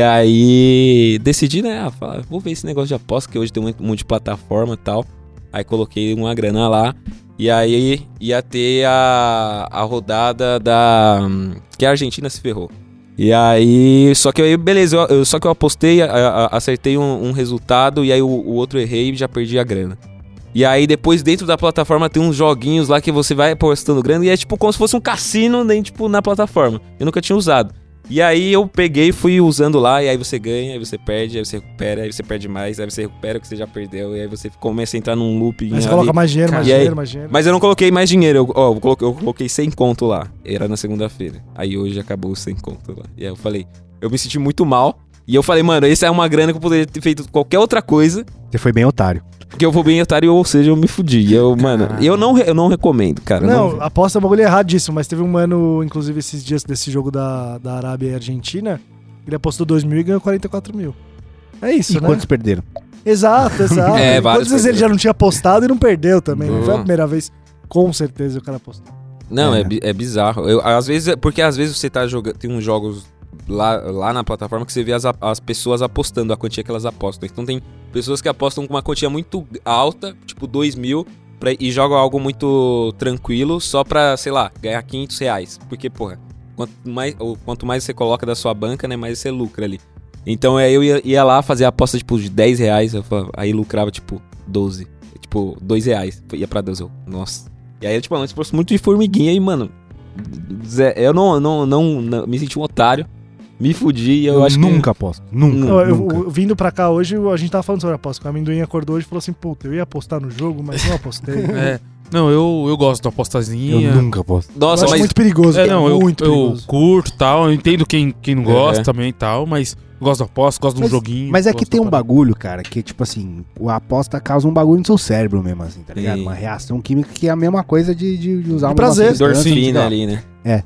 aí decidi, né? Ah, falar, vou ver esse negócio de aposta, que hoje tem muito, muito de plataforma e tal. Aí coloquei uma grana lá. E aí ia ter a, a rodada da. Que a Argentina se ferrou. E aí. Só que aí, beleza, eu, eu- só que eu apostei, a- a- acertei um, um resultado e aí o, o outro errei e já perdi a grana. E aí depois dentro da plataforma tem uns joguinhos lá que você vai apostando grana e é tipo como se fosse um cassino dentro, tipo, na plataforma. Eu nunca tinha usado. E aí eu peguei e fui usando lá, e aí você ganha, aí você perde, aí você recupera, aí você perde mais, aí você recupera o que você já perdeu, e aí você começa a entrar num looping Aí você ali. coloca mais dinheiro, mais E aí? dinheiro, mais dinheiro. Mas eu não coloquei mais dinheiro, eu, ó, eu coloquei, eu coloquei cem conto lá. Era na segunda-feira. Aí hoje acabou os cem conto lá. E aí eu falei, eu me senti muito mal. E eu falei, mano, essa é uma grana que eu poderia ter feito qualquer outra coisa. Você foi bem otário. Porque eu vou bem otário, ou seja, eu me fudi. E eu, mano, eu não, re- eu não recomendo, cara. Não, aposta é um bagulho erradíssimo, mas teve um mano, inclusive, esses dias desse jogo da, da Arábia e Argentina, ele apostou dois mil e ganhou quarenta e quatro mil. É isso, E né? quantos perderam? Exato, exato. É, E vários quantas vezes ele perderam. já não tinha apostado e não perdeu também? Não foi a Boa. primeira vez. Com certeza o cara apostou. Não, é, É. bi- é bizarro. Eu, às vezes, porque às vezes você tá jogando. Tem uns jogos lá, lá na plataforma que você vê as, a- as pessoas apostando a quantia que elas apostam. Então tem pessoas que apostam com uma quantia muito alta, tipo dois mil, pra, e jogam algo muito tranquilo só pra, sei lá, ganhar quinhentos reais. Porque, porra, quanto mais, ou, quanto mais você coloca da sua banca, né, mais você lucra ali. Então aí eu ia, ia lá fazer a aposta tipo de dez reais, eu falava- aí lucrava tipo doze. Tipo, dois reais. Ia pra doze. Eu, nossa. E aí, tipo, é um esforço muito de formiguinha e, mano. Zé, eu não, não, não, não- me senti um otário. Me fudi e eu, Eu, acho nunca aposto. Nunca. Não, Eu- eu- nunca. eu- vindo pra cá hoje, a gente tava falando sobre aposta. que O amendoim acordou hoje e falou assim: puta, eu ia apostar no jogo, mas não apostei. É. Não, eu, eu gosto da apostazinha. Eu nunca aposto. que. Eu Nossa, acho mas. muito perigoso. É, cara, não, eu, muito eu perigoso. curto e tal. Eu entendo quem, quem não gosta É. também e tal, mas eu gosto da aposta, gosto de um Mas- joguinho. Mas é que gosto tem da um parada. bagulho, cara, que tipo assim, a aposta causa um bagulho no seu cérebro mesmo, assim, tá ligado? Sim. Uma reação química que é a mesma coisa de, de, de usar De uma prazer. substância, Endorfina tá? ali, né?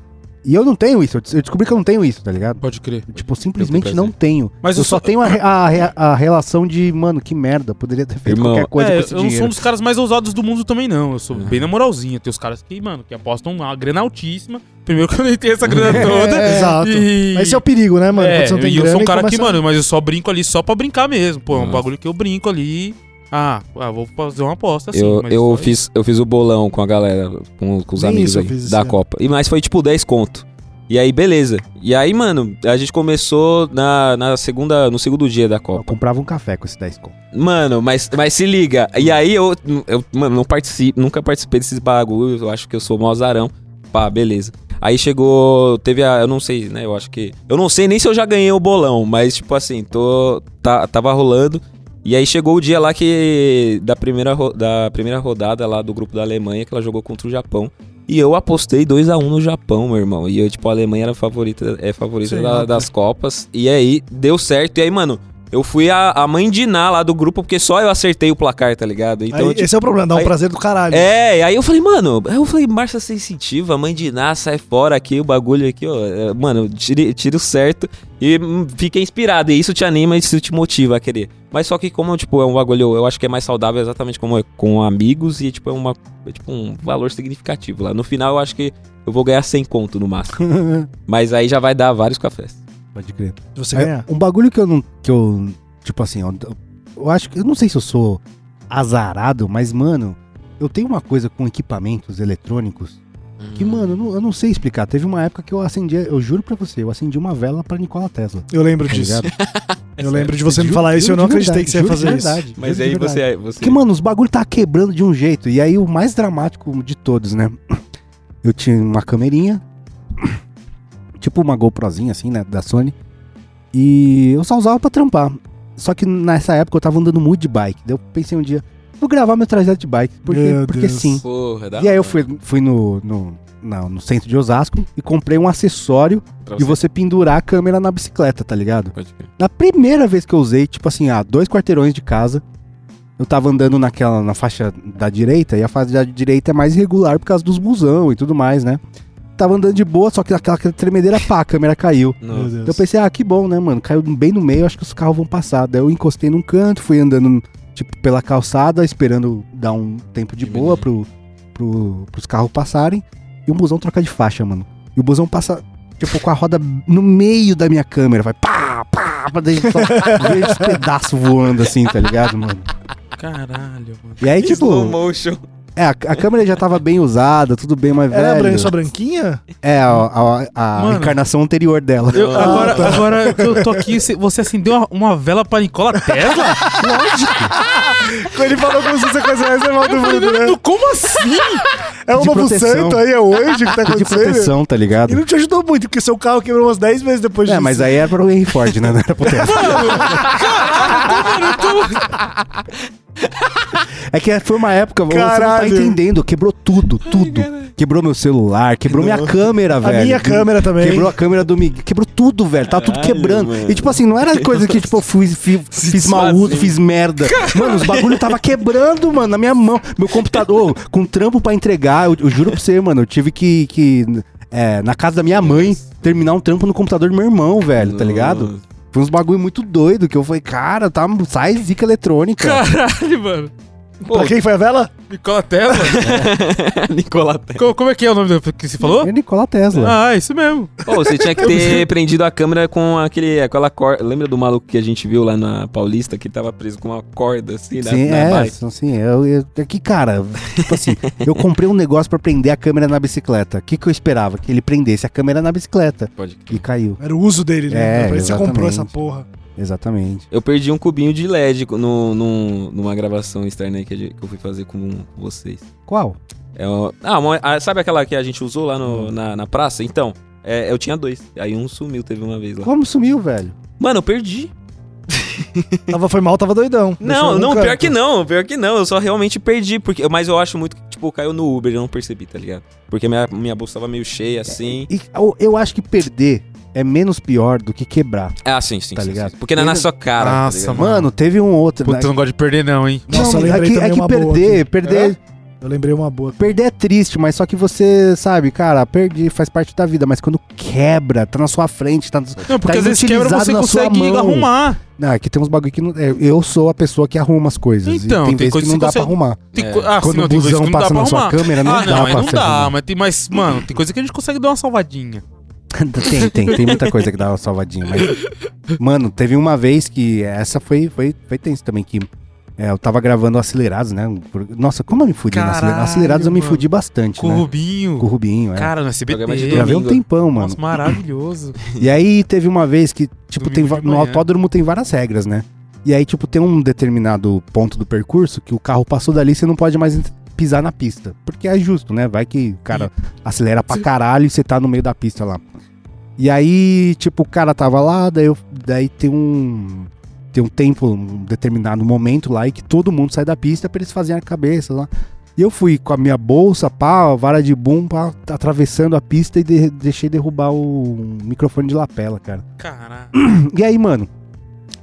E eu não tenho isso, eu descobri que eu não tenho isso, tá ligado? Pode crer. Tipo, simplesmente prazer. não tenho. Mas eu eu só só- tenho a, re- a, re- a relação de, mano, que merda, poderia ter feito Irmão, qualquer coisa É, com eu esse não sou dinheiro. um dos caras mais ousados do mundo também, não. Eu sou Uhum. bem na moralzinha. Tem os caras que, mano, que apostam uma grana altíssima. Primeiro que eu nem tenho essa grana toda. É, Exato. E... Mas esse é o perigo, né, mano? É, Quando você não tem e eu grana sou um e cara que, começa- mano, mas eu só brinco ali só pra brincar mesmo. Pô, é um Nossa. bagulho que eu brinco ali. Ah, ah, vou fazer uma aposta assim. eu mas eu, só- fiz, eu fiz o bolão com a galera, com, com os Nem amigos isso eu aí, fiz esse da ano. Copa. E, mas foi tipo dez conto. E aí, beleza. E aí, mano, a gente começou na, na segunda, no segundo dia da Eu Copa. comprava um café com esse dez conto. Mano, mas, mas se liga. E aí eu, eu mano, não participo, nunca participei desses bagulhos. Eu acho que eu sou mó azarão. Pá, beleza. Aí chegou, teve a, eu não sei, né? Eu acho que, eu não sei nem se eu já ganhei o bolão, mas tipo assim, tô, tá, tava rolando. E aí chegou o dia lá que da primeira, ro- da primeira rodada lá do grupo da Alemanha que ela jogou contra o Japão. E eu apostei dois a um no Japão, meu irmão. E eu, tipo, a Alemanha era a favorita, é favorita Sim, da- óbvio. das Copas. E aí, deu certo. E aí, mano, eu fui a, a mãe de Ná lá do grupo, porque só eu acertei o placar, tá ligado? Então, Aí, tipo, esse é o problema, dá um aí- prazer do caralho. É, aí eu falei, mano, aí eu falei, Márcia Sensitiva, mãe de Ná, sai fora aqui, o bagulho aqui, ó. é, Mano, tire, tire o certo e hum, fiquei inspirado. E isso te anima, isso te motiva a querer. Mas só que como, tipo, é um bagulho, eu acho que é mais saudável exatamente como é com amigos e, tipo, é, uma, é tipo um valor significativo lá. No final, eu acho que eu vou ganhar cem conto no máximo. Mas aí já vai dar vários cafés. Pode crer. Se você É, ganhar. um bagulho que eu não. Que eu, tipo assim, eu, eu acho que. Eu não sei se eu sou azarado, mas, mano, eu tenho uma coisa com equipamentos eletrônicos que, mano, eu não, eu não sei explicar. Teve uma época que eu acendia, eu juro pra você, eu acendi uma vela pra Nikola Tesla. Eu lembro Tá disso. ligado? Eu lembro de você me Juro- falar isso e eu juro não de acreditei verdade, que você ia juro de fazer isso. verdade, Mas juro de aí verdade. você, você... Porque, mano, os bagulho tá quebrando de um jeito. E aí o mais dramático de todos, né? Eu tinha uma camerinha, tipo uma GoProzinha assim, né, da Sony. E eu só usava pra trampar. Só que nessa época eu tava andando muito de bike. Daí eu pensei um dia, vou gravar meu trajeto de bike. Porque, Meu porque Deus. sim. Porra, dá E aí eu fui, fui no, no, na- no centro de Osasco e comprei um acessório pra de você pendurar a câmera na bicicleta, tá ligado? Pode crer. Na primeira vez que eu usei, tipo assim, a dois quarteirões de casa, eu tava andando naquela, na faixa da direita, e a faixa da direita é mais irregular por causa dos busão e tudo mais, né? Tava andando de boa, só que aquela tremedeira, pá, a câmera caiu. Meu Nossa. Deus. Então eu pensei, ah, que bom, né, mano? Caiu bem no meio, acho que os carros vão passar. Daí eu encostei num canto, fui andando, tipo, pela calçada, esperando dar um tempo de boa pro, pro, pros carros passarem. E o busão troca de faixa, mano. E o busão passa, tipo, com a roda no meio da minha câmera. Vai pá, pá, pra dentro. Só vejo esse pedaço voando assim, tá ligado, mano? Caralho, mano. E aí, Slow tipo, motion. é, a, a câmera já tava bem usada, tudo bem, mas Era velho... bran- só branquinha? É, a, a, a Mano. encarnação anterior dela. Eu- Ah, agora, tá. agora que eu tô aqui, você- você acendeu uma, uma vela pra Nikola Tesla? Quando ele falou como se fosse a coisa mais normal do mundo, né? Como assim? É um De novo proteção. santo aí, é hoje que tá De acontecendo. proteção, tá ligado? E não te ajudou muito, porque seu carro quebrou umas dez vezes depois É, disso. mas aí era pro Henry Ford, né? Não era pro Tesla. É que foi uma época, você não tá Caralho. entendendo, quebrou tudo, tudo. Quebrou meu celular, quebrou minha câmera, A velho. minha câmera também. Quebrou a câmera do Miguel, quebrou tudo, velho. Tava tudo Caralho, quebrando. mano. E tipo assim, não era coisa que tipo eu fui, fi- fiz mal desfazendo. uso, fiz merda. Mano, os bagulho tava quebrando, mano, na minha mão. Meu computador, com trampo pra entregar, eu, eu juro pra você, mano, eu tive que, que é, na casa da minha mãe, terminar um trampo no computador do meu irmão, velho, tá ligado? Foi uns bagulho muito doido que eu falei, cara, tá, sai zica eletrônica. Caralho, mano. Pô, Pra quem foi a vela? Nikola Tesla? Nikola Tesla. Co- como é que é o nome do que você falou? É Nikola Tesla. Ah, isso mesmo. Pô, você tinha que ter prendido a câmera com aquele, aquela corda. Lembra do maluco que a gente viu lá na Paulista que tava preso com uma corda assim na, Sim, na é, bike? assim, eu, eu, é que, cara, tipo assim, eu comprei um negócio pra prender a câmera na bicicleta. O que que eu esperava? Que ele prendesse a câmera na bicicleta. Pode crer. E caiu. Era o uso dele, né? É, Pra isso você comprou exatamente. essa porra. Exatamente. Eu perdi um cubinho de L E D no, no, numa gravação externa aí que, a gente- que eu fui fazer com vocês. Qual? É uma- ah, uma- ah, sabe aquela que a gente usou lá no- na, na praça? Então, é, eu tinha dois. Aí um sumiu, teve uma vez lá. Como sumiu, velho? Mano, eu perdi. Tava, foi mal, tava doidão. Deixou Não, no não, canto. pior que não, pior que não. Eu só realmente perdi. Porque, mas eu acho muito que, tipo, caiu no Uber, eu não percebi, tá ligado? Porque minha, minha bolsa tava meio cheia, assim. E eu, eu acho que perder é menos pior do que quebrar. Ah, sim, sim. Tá sim, ligado? sim. Porque não é na Ele- sua cara. Nossa, tá ligado? Mano, teve um outro. Puta, eu não gosto de perder não, hein? Nossa, eu não, é lembrei que, é também que uma boa perder, aqui. perder, Eu lembrei uma boa. perder é triste, mas só que você sabe, cara, perder faz parte da vida, mas quando quebra, tá na sua frente, tá, Não, porque tá às vezes quebra, inutilizado você na sua consegue mão. arrumar. Não, aqui tem uns bagulho que não, é, eu sou a pessoa que arruma as coisas. Então, e tem, tem vezes coisa que não que dá você pra arrumar. Tem É. co- Ah, Quando sim, o não, tem coisa busão que não dá passa pra na sua arrumar. câmera, não ah, dá não, aí pra não você dá, arrumar. mas, tem, mas, mano, tem coisa que a gente consegue dar uma salvadinha. tem, tem, tem muita coisa que dá uma salvadinha, mas... Mano, teve uma vez que essa foi, foi, foi tenso também, que é, eu tava gravando Acelerados, né? Por- Nossa, como eu me fudi no Caralho, Acelerados? Acelerados eu me mano. fudi bastante, Com o né? Rubinho. Com o Rubinho, é. Cara, no S B T. Programa de Gravei um domingo. tempão, mano. Nossa, maravilhoso. E aí teve uma vez que, tipo, Domingo tem, de va- no manhã. autódromo tem várias regras, né? E aí, tipo, tem um determinado ponto do percurso que o carro passou dali e você não pode mais ent- pisar na pista. Porque é justo, né? Vai que o cara acelera pra caralho e você tá no meio da pista lá. E aí, tipo, o cara tava lá, daí, eu- daí tem um... Tem um tempo, um determinado momento lá e que todo mundo sai da pista pra eles fazerem a cabeça lá. E eu fui com a minha bolsa, pá, a vara de boom, pá, atravessando a pista e de- deixei derrubar o microfone de lapela, cara. Caralho. E aí, mano,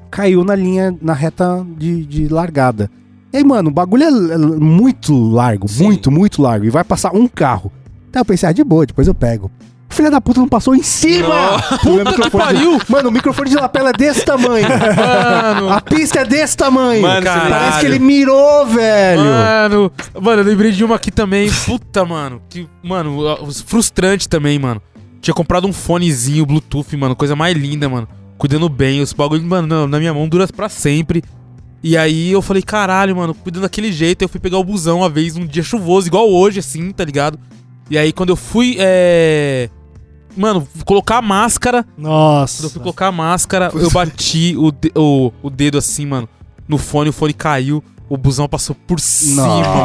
caiu na linha, na reta de, de largada. E aí, mano, o bagulho é é muito largo, Sim. muito, muito largo. E vai passar um carro. Então eu pensei, ah, de boa, depois eu pego. Filha da puta não passou em cima! O meu microfone de- pariu! Mano, o microfone de lapela é desse tamanho. Mano, A pista é desse tamanho. Mano, caralho. Parece que ele mirou, velho. mano, mano, eu lembrei de uma aqui também, puta, mano, que, mano, frustrante também, mano. Tinha comprado um fonezinho Bluetooth, mano, coisa mais linda, mano, cuidando bem, os bagulho, mano, não, na minha mão dura pra sempre. E aí eu falei, caralho, mano, cuidando daquele jeito, eu fui pegar o busão uma vez, um dia chuvoso, igual hoje, assim, tá ligado? E aí quando eu fui, é... Mano, colocar a máscara, quando eu Nossa. fui colocar a máscara, eu bati o, de- o, o dedo assim, mano, no fone, o fone caiu, o busão passou por cima.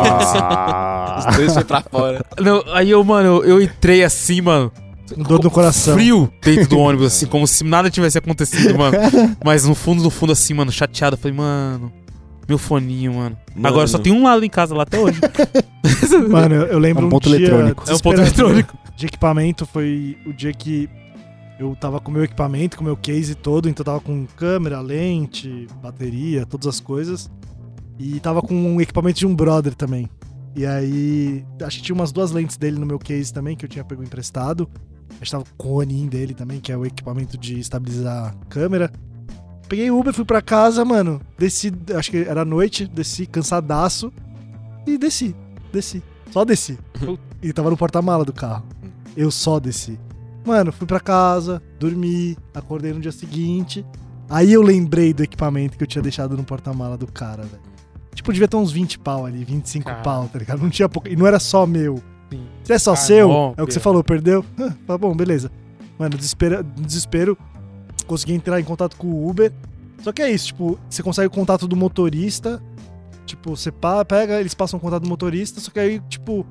Nossa. Os dois foi pra fora. Não, aí eu, mano, eu, eu entrei assim, mano. Dor no coração. Frio dentro do ônibus, assim, como se nada tivesse acontecido, mano. Mas no fundo, no fundo, assim, mano, chateado. Eu falei, mano, meu foninho, mano. Mano. Agora só tem um lado em casa lá até hoje. Mano, eu, eu lembro É um ponto dia eletrônico. É um ponto desesperador eletrônico. de equipamento. Foi o dia que eu tava com o meu equipamento, com o meu case todo. Então eu tava com câmera, lente, bateria, todas as coisas. E tava com um equipamento de um brother também. E aí, acho que tinha umas duas lentes dele no meu case também, que eu tinha pego emprestado. A gente tava com o Ronin dele também, que é o equipamento de estabilizar a câmera. Peguei o Uber, fui pra casa, mano. Desci, acho que era noite, desci cansadaço. E desci, desci. Só desci. E tava no porta-mala do carro. Eu só desci. Mano, fui pra casa, dormi, acordei no dia seguinte. Aí eu lembrei do equipamento que eu tinha deixado no porta-mala do cara, velho. Tipo, devia ter uns vinte pau ali, vinte e cinco Caralho. pau, tá ligado? Não tinha pouco. E não era só meu. Sim. Se é só Ah, seu, bom, é o que você Pedro. falou, perdeu? Ah, tá bom, beleza. Mano, desespero, desespero, consegui entrar em contato com o Uber. Só que é isso, tipo, você consegue o contato do motorista. Tipo, você pa- pega, eles passam o contato do motorista, só que aí, tipo.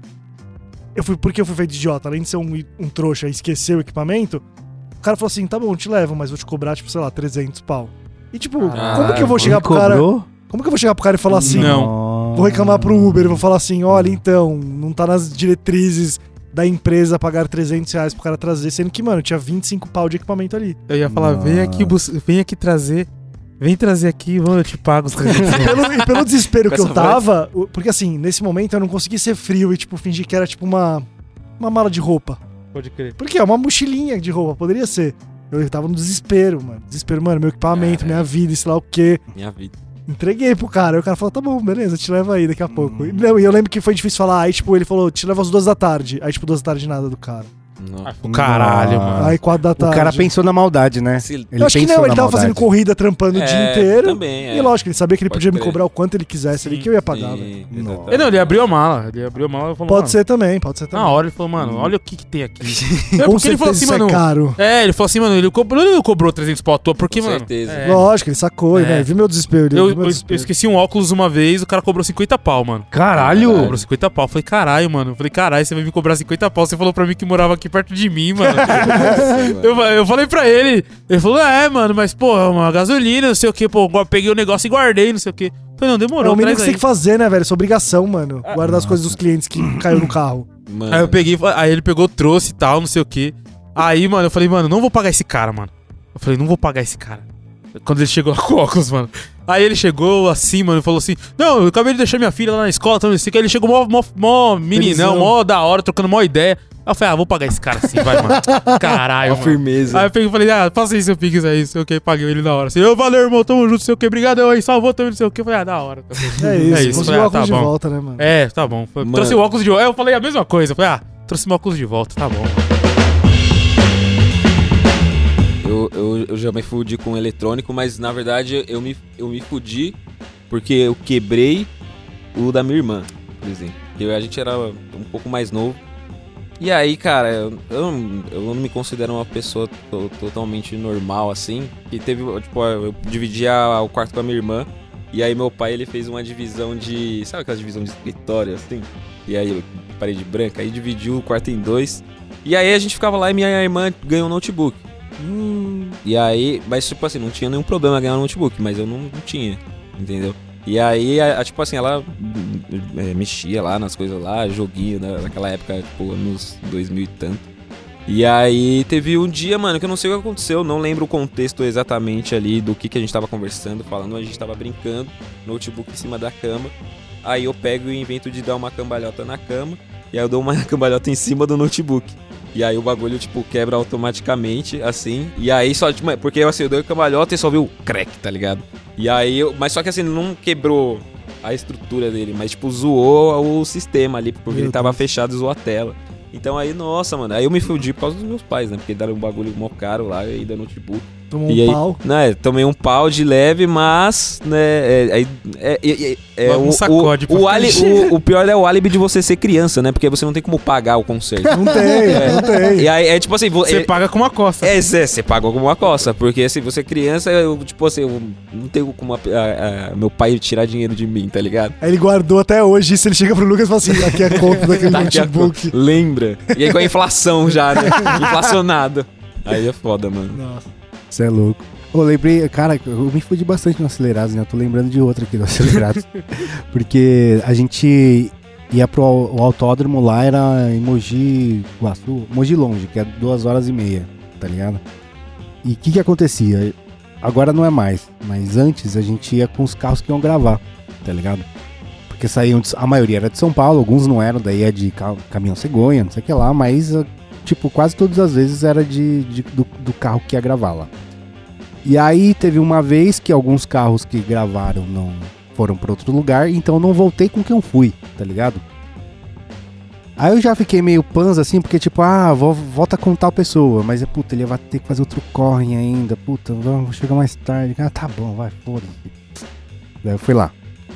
Eu fui, porque eu fui feito de idiota, além de ser um, um trouxa e esquecer o equipamento, o cara falou assim: tá bom, eu te levo, mas vou te cobrar, tipo, sei lá, trezentos pau. E tipo, como que eu vou chegar Ele pro cara. cobrou? Como que eu vou chegar pro cara e falar assim? Não. Vou reclamar pro Uber, vou falar assim, olha, então, não tá nas diretrizes da empresa pagar trezentos reais pro cara trazer, sendo que, mano, tinha vinte e cinco pau de equipamento ali. Eu ia falar, vem aqui, bus- vem aqui trazer. Vem trazer aqui, vamos, eu te pago os trezentos. E pelo, e pelo desespero Com que eu essa tava, o- porque assim, nesse momento eu não consegui ser frio e, tipo, fingir que era, tipo, uma, uma mala de roupa. Pode crer. Porque é uma mochilinha de roupa, poderia ser. Eu tava no desespero, mano. Desespero, mano, meu equipamento, minha vida, sei lá o quê. Minha vida. Entreguei pro cara. Aí o cara falou, tá bom, beleza, te levo aí daqui a pouco. E, não, e eu lembro que foi difícil falar. Aí, tipo, ele falou, te levo às duas da tarde. Aí, tipo, duas da tarde nada do cara. Não. O caralho, Nossa. mano. Aí, quatro da O tarde. cara pensou na maldade, né? Se- Ele eu acho que pensou não, ele na tava maldade. fazendo corrida, trampando o dia É, inteiro. também, é. E lógico, ele sabia que ele Pode podia me crer. cobrar o quanto ele quisesse ali, Sim, que eu ia pagar, velho. Sim, Nossa. exatamente. É, não, ele abriu a mala. Ele abriu a mala e falou, Pode mano, ser também, pode ser também. na hora ele falou, mano, olha o que que tem aqui. É, Com porque ele falou certeza assim, isso mano. é caro. É, ele falou assim, mano, ele cobrou, ele não cobrou trezentos pau à toa, porque, Com mano. certeza. é, Lógico, ele sacou, É. né? Viu meu desespero. Ele eu, viu meu eu- eu desespero. esqueci um óculos uma vez, o cara cobrou cinquenta pau, mano. Caralho! Cobrou cinquenta pau. Eu falei, caralho, mano. Eu falei, caralho, você vai me cobrar cinquenta pau. Você falou pra mim que morava aqui perto de mim, mano. eu, eu falei pra ele. Ele falou, é, mano, mas, pô, é uma gasolina, não sei o que, pô, eu peguei o negócio e guardei, não sei o que. Eu falei, não, É demorou, o mínimo traz que você aí. tem que fazer, né, velho? Sua obrigação, mano. Guardar as coisas dos clientes que caiu no carro. Mano, Aí eu peguei, aí ele pegou, trouxe e tal, não sei o que. Aí, mano, eu falei, mano, não vou pagar esse cara, mano. Eu falei, não vou pagar esse cara. Quando ele chegou lá com óculos, mano. Aí ele chegou assim, mano, e falou assim: não, eu acabei de deixar minha filha lá na escola, então assim, que ele chegou mó, mó, mó meninão, Felizão. mó da hora, trocando mó ideia. Aí eu falei, ah, vou pagar esse cara assim, vai, mano. Caralho, uma mano. firmeza. Aí eu peguei e falei, ah, faça aí seu pix aí, não sei o que, paguei ele na hora. Assim, ô, valeu, irmão, tamo junto, não sei o que, obrigado aí, salvou também, não sei o que. Eu falei, ah, da hora. É isso, É isso, conseguiu falei, o ah, óculos tá de bom. volta, né, mano? É, tá bom. Foi- Mano. Trouxe o óculos de volta. Eu falei a mesma coisa. Eu falei, ah, trouxe meu óculos de volta, tá bom. Eu, eu, eu já me fudi com eletrônico, mas na verdade eu me, eu me fudi porque eu quebrei o da minha irmã, por exemplo. Porque a gente era um pouco mais novo. E aí, cara, eu, eu, não, eu não me considero uma pessoa to- totalmente normal, assim. E teve, tipo, eu dividia o quarto com a minha irmã. E aí meu pai, ele fez uma divisão de... Sabe aquela divisão de escritório, assim? E aí, parede branca. Aí dividiu o quarto em dois. E aí a gente ficava lá e minha irmã ganhou um notebook. Hum, E aí, mas tipo assim, não tinha nenhum problema ganhar um notebook, mas eu não, não tinha, entendeu? E aí, a, a, tipo assim, ela é, mexia lá nas coisas lá, joguinho, né, naquela época, tipo, anos dois mil e tanto. E aí teve um dia, mano, que eu não sei o que aconteceu, não lembro o contexto exatamente ali do que, que a gente tava conversando, falando, a gente tava brincando, notebook em cima da cama. Aí eu pego e invento de dar uma cambalhota na cama, e aí eu dou uma cambalhota em cima do notebook. E aí o bagulho, tipo, quebra automaticamente, assim. E aí só, tipo, porque assim, eu dei a cambalhota e só viu crack, tá ligado? E aí, eu, mas só que assim, não quebrou a estrutura dele, mas tipo, zoou o sistema ali, porque Meu ele tava Deus. fechado e zoou a tela. Então aí, nossa, mano, aí eu me fudi por causa dos meus pais, né? Porque deram um bagulho mó caro lá, e aí da notebook. Tomou E um aí, pau. né, tomei um pau de leve, mas, né, é, aí, é, é, é, é, Um o, sacode pra o, o, ali- frente. o, o pior é o álibi de você ser criança, né? Porque você não tem como pagar o conserto. Não tem, não tem. E aí, é tipo assim, vo- Você é, paga com uma costa. é, é, você pagou como uma coça, porque se você é criança, eu, tipo assim, eu não tenho como a- a- a- meu pai tirar dinheiro de mim, tá ligado? Aí ele guardou até hoje. Se ele chega pro Lucas e fala assim: aqui é a conta daquele Tá aqui a notebook. co- Lembra? E aí com a inflação já, né? Inflacionado. Aí é foda, mano. Nossa. Você é louco. Eu lembrei, cara, eu me fudi bastante no Acelerados, né? Eu tô lembrando de outra aqui do Acelerados. Porque a gente ia pro au- o autódromo lá, era em Mogi Guaçu, Mogi Longe, que é duas horas e meia, tá ligado? E o que que acontecia? Agora não é mais, mas antes a gente ia com os carros que iam gravar, tá ligado? Porque saíam, de- a maioria era de São Paulo, alguns não eram, daí é de ca- caminhão cegonha, não sei o que lá, mas, ah, tipo, quase todas as vezes era de, de- do, do carro que ia gravar lá. E aí teve uma vez que alguns carros que gravaram não foram pra outro lugar, então eu não voltei com quem eu fui, tá ligado? Aí eu já fiquei meio panza assim, porque tipo, ah, vou, volta com tal pessoa, mas é puta, ele vai ter que fazer outro corre ainda, puta, vou chegar mais tarde. Ah, tá bom, vai, foda-se. Daí eu fui lá.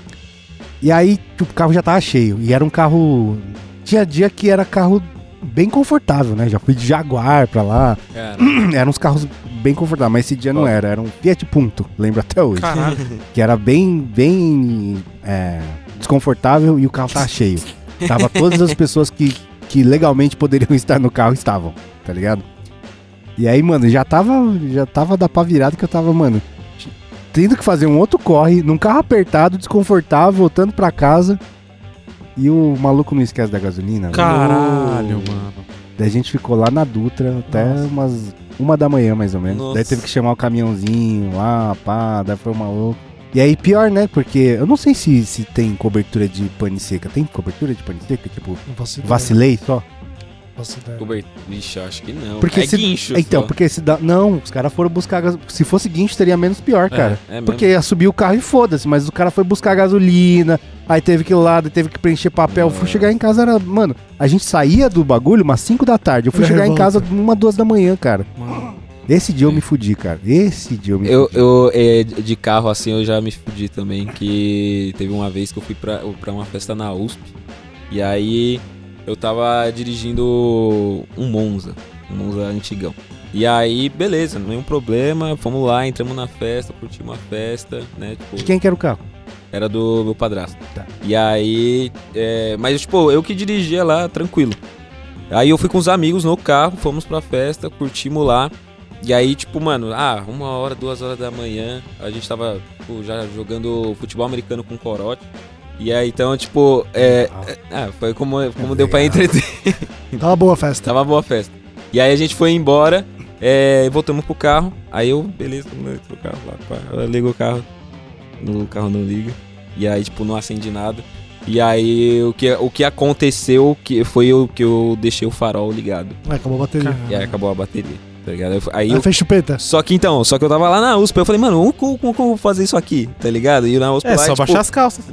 E aí tipo, o carro já tava cheio, e era um carro, tinha dia que era carro bem confortável, né? Já fui de Jaguar pra lá, Cara, eram uns carros bem confortáveis, mas esse dia não Ó. era, era um Fiat Punto, lembro até hoje. Caralho. Que era bem, bem é, desconfortável e o carro tava cheio. Tava todas as pessoas que, que legalmente poderiam estar no carro estavam, tá ligado? E aí, mano, já tava, já tava da pá virada que eu tava, mano, tendo que fazer um outro corre, num carro apertado, desconfortável, voltando pra casa. E o maluco não esquece da gasolina. velho. Caralho, mano. Daí a gente ficou lá na Dutra até Nossa. umas uma da manhã, mais ou menos. Nossa. Daí teve que chamar o caminhãozinho lá, pá, daí foi um maluco. E aí pior, né? Porque eu não sei se, se tem cobertura de pane seca. Tem cobertura de pane seca? Tipo, Não faço ideia. vacilei só? Não faço ideia. Cobert... Vixe, acho que não. Porque é se- guincho Então, só. porque se dá. Não, os caras foram buscar gas... Se fosse guincho, seria menos pior, cara. É mesmo. Porque ia subir o carro e foda-se, mas o cara foi buscar gasolina, aí teve que ir lá, daí teve que preencher papel. Fui Nossa. chegar em casa, era. Mano, a gente saía do bagulho umas cinco da tarde. Eu fui Era chegar em revolta. casa uma, duas da manhã, cara. Mano. Esse dia eu me fudi, cara. Esse dia eu me Eu, fudi. eu é, de carro assim, eu já me fudi também, que teve uma vez que eu fui pra, pra uma festa na U S P, e aí eu tava dirigindo um Monza, um Monza antigão. E aí, beleza, nenhum problema, fomos lá, entramos na festa, curtimos a festa, né, tipo, De quem que era o carro? era do meu padrasto. Tá. E aí, é, mas tipo, eu que dirigia lá, tranquilo. Aí eu fui com os amigos no carro, fomos pra festa, curtimos lá. E aí, tipo, mano, ah, uma hora, duas horas da manhã, a gente tava tipo, já jogando futebol americano com corote. E aí, então, tipo, é, é, ah, foi como, como deu pra entreter. Tava boa a festa. Tava boa a festa. E aí a gente foi embora, é, voltamos pro carro. Aí eu, beleza, todo mundo entrou no carro lá, pá, eu ligo o carro, no carro não liga. E aí, tipo, não acende nada. E aí, o que, o que aconteceu que foi o que eu deixei o farol ligado. Aí acabou a bateria. Caralho. E aí acabou a bateria, tá ligado? Eu- Aí Aí eu, fez chupeta. só que então, só que eu tava lá na U S P, eu falei, mano, como, como, como eu vou fazer isso aqui, tá ligado? E na U S P É lá, só tipo, baixar as calças.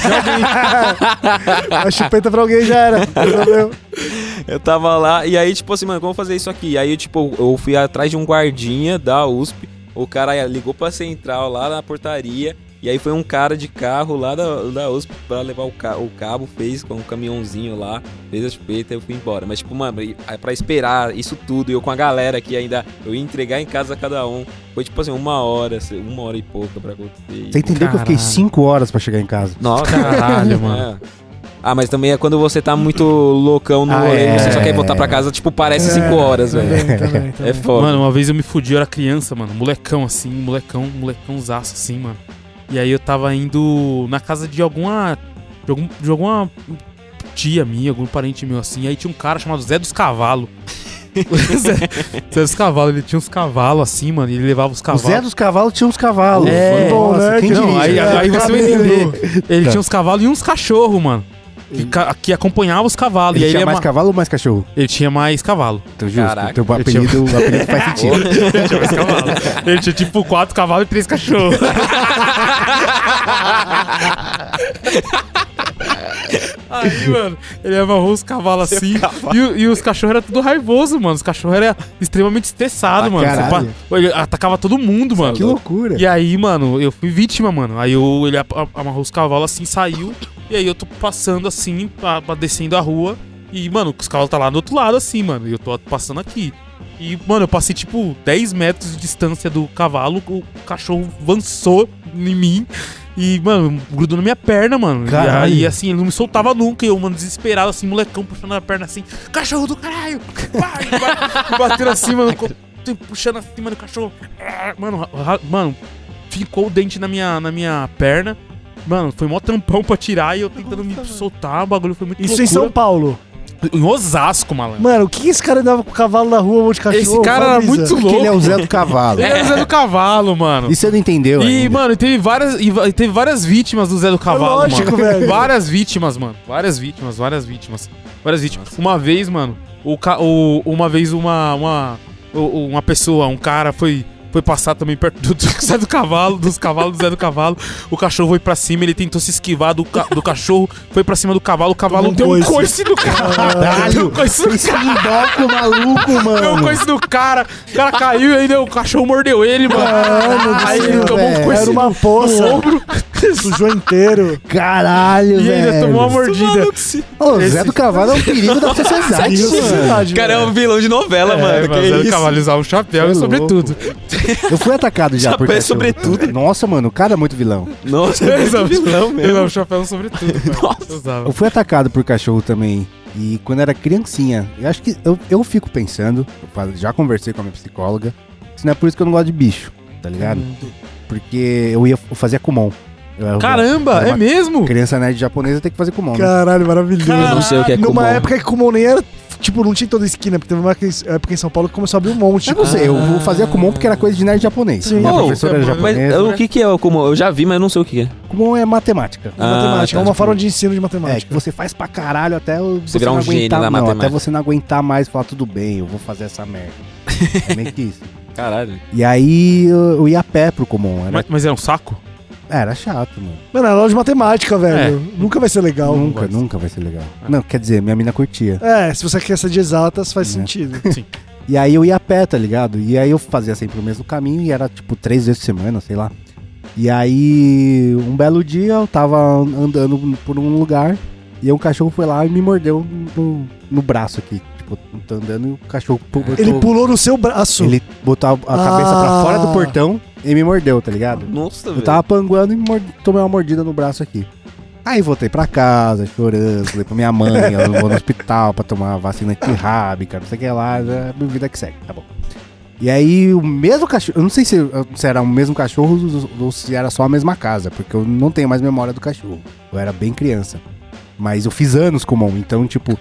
A chupeta pra alguém já era. Entendeu? eu tava lá, e aí, tipo assim, mano, como eu vou fazer isso aqui? Aí, tipo, eu fui atrás de um guardinha da U S P, o cara ligou pra central lá na portaria, e aí foi um cara de carro lá da, da U S P pra levar o, ca o cabo, fez com um caminhãozinho lá, fez a chupeta e eu fui embora. Mas, tipo, mano, e- aí pra esperar isso tudo, e eu com a galera aqui ainda, eu ia entregar em casa cada um, foi tipo assim, uma hora, uma hora e pouca pra acontecer. Você entendeu que eu fiquei Caralho. cinco horas pra chegar em casa? Nossa, Caralho, mano. É. Ah, mas também é quando você tá muito loucão no Ah, rolê, é. você só quer voltar pra casa, tipo, parece É, cinco horas, velho. Também, também, também. É foda. Mano, uma vez eu me fudi, eu era criança, mano. Molecão assim, molecão, molecãozaço assim, mano. E aí eu tava indo na casa de alguma. De, algum, de alguma tia minha, algum parente meu assim. Aí tinha um cara chamado Zé dos Cavalos. O Zé, Zé dos Cavalos, ele tinha uns cavalos assim, mano, e ele levava os O cavalos. Zé dos Cavalos tinha uns cavalos. É, bom, né? quem Não, diria? aí, É, aí você vai cabelo. entender. Ele tinha uns cavalos e uns cachorros, mano. Que, ca- que acompanhava os cavalos. Ele e aí tinha ele, mais ama- cavalo ou mais cachorro? ele tinha mais cavalo. Então, justo. Caraca. Teu apelido, o apelido faz sentido. Ele tinha mais cavalo. Ele tinha tipo quatro cavalos e três cachorros. Aí, mano, ele amarrou os cavalos assim. E, o- e os cachorros eram tudo raivoso, mano. Os cachorros eram extremamente estressados, Ah, mano. caralho. Pa- Ele atacava todo mundo, mano. Que loucura. E aí, mano, eu fui vítima, mano. Aí eu, ele a- a- amarrou os cavalos assim, saiu. E aí eu tô passando assim, pra, pra descendo a rua. E, mano, os cavalos tá lá do outro lado, assim, mano. E eu tô passando aqui. E, mano, eu passei, tipo, dez metros de distância do cavalo. O cachorro avançou em mim. E, mano, grudou na minha perna, mano. Caralho. E aí, assim, ele não me soltava nunca. E eu, mano, desesperado, assim, molecão, puxando a perna assim. Cachorro do caralho! Vai! Vai! Batendo assim, mano. co- Puxando assim, mano, o cachorro. Ah, Mano, ra- mano, ficou o dente na minha, na minha perna. Mano, foi mó tampão pra tirar. E eu tentando me soltar. O bagulho foi muito Isso loucura. em São Paulo. Em Osasco, malandro. Mano, o que esse cara andava com o cavalo na rua ou de cachorro? Esse cara Qual a era brisa? muito Porque louco. ele é o Zé do Cavalo. Ele era o Zé do Cavalo, mano. E você não entendeu E, ainda. mano, teve várias, e va- teve várias vítimas do Zé do Cavalo, lógico, mano. velho. Várias vítimas, mano. Várias vítimas, várias vítimas. Várias vítimas. Uma vez, mano, o, ca- o- uma vez uma, uma, o- uma pessoa, um cara foi, foi passar também perto do, do Zé do Cavalo, dos cavalos do Zé do Cavalo. O cachorro foi pra cima, ele tentou se esquivar do, ca- do cachorro, foi pra cima do cavalo, o cavalo Tomou um deu um coice. coice no cara. Deu um Caralho, coice no fez pindoco maluco, Deu um mano. coice no cara, o cara caiu e aí o cachorro mordeu ele, mano. Mano do aí céu, ele tomou um velho. coice Era uma no poça. ombro. Sujou inteiro. Caralho, E velho. ainda tomou uma mordida. Ô, o Zé Esse- do Cavalo é um perigo da sociedade, Isso é mano. verdade, O cara é velho. um vilão de novela, É, mano. mas Que Zé do isso? Cavalo usava um chapéu É e sobretudo. Eu fui atacado já por Chapéu e cachorro. sobretudo. Nossa, mano, o cara é muito vilão. Nossa, Eu é usava muito vilão Eu mesmo. usava um chapéu sobretudo. Eu usava. Eu fui atacado por cachorro também. E quando era criancinha, eu acho que eu, eu fico pensando, eu falo- já conversei com a minha psicóloga, se não é por isso que eu não gosto de bicho, tá ligado? Porque eu ia eu fazia Kumon. Eu era- Caramba, era é uma mesmo? Criança nerd japonesa tem que fazer Kumon, né? Caralho, maravilhoso. Eu não sei o que é Numa Kumon. época que Kumon nem era... Tipo, não tinha em toda esquina, porque teve uma época em São Paulo que começou a abrir um monte. Eu não sei, eu eu fazia Kumon porque era coisa de nerd japonês. Sim. Minha Oh, professora era mas- Mas japonesa. o que que é o Kumon? Eu já vi, mas eu não sei o que é. Kumon é matemática. Ah, matemática. tá. É uma forma de ensino de É, que matemática. você faz pra caralho até o- você, virar não um gênio aguentar, da não, até matemática. você não aguentar mais e falar, tudo bem, eu vou fazer essa merda. É meio que isso. Caralho. E aí eu, eu ia a pé pro Kumon. Era, Mas, mas é um saco? era chato, mano. Mano, é aula de matemática, velho. Nunca vai ser legal. nunca, vai ser. nunca vai ser legal. Não, quer dizer, minha mina curtia. É, se você quer ser de exatas, faz É. sentido. E aí eu ia a pé, tá ligado? E aí eu fazia sempre o mesmo caminho e era tipo três vezes por semana, sei lá. E aí, um belo dia eu tava andando por um lugar e aí um cachorro foi lá e me mordeu no, no braço aqui. Tipo, eu tô andando e o cachorro botou, Ele pulou no seu braço. ele botou a, a cabeça Ah. pra fora do portão e me mordeu, tá ligado? Nossa, Eu velho. tava panguando e mord... tomei uma mordida no braço aqui. Aí voltei pra casa, chorando, falei pra minha mãe, eu vou no hospital pra tomar vacina antirrábica, não sei o que lá, já, minha vida que segue, tá bom. E aí o mesmo cachorro, eu não sei se, se era o mesmo cachorro ou se era só a mesma casa, porque eu não tenho mais memória do cachorro. Eu era bem criança. Mas eu fiz anos com o Mon, então tipo,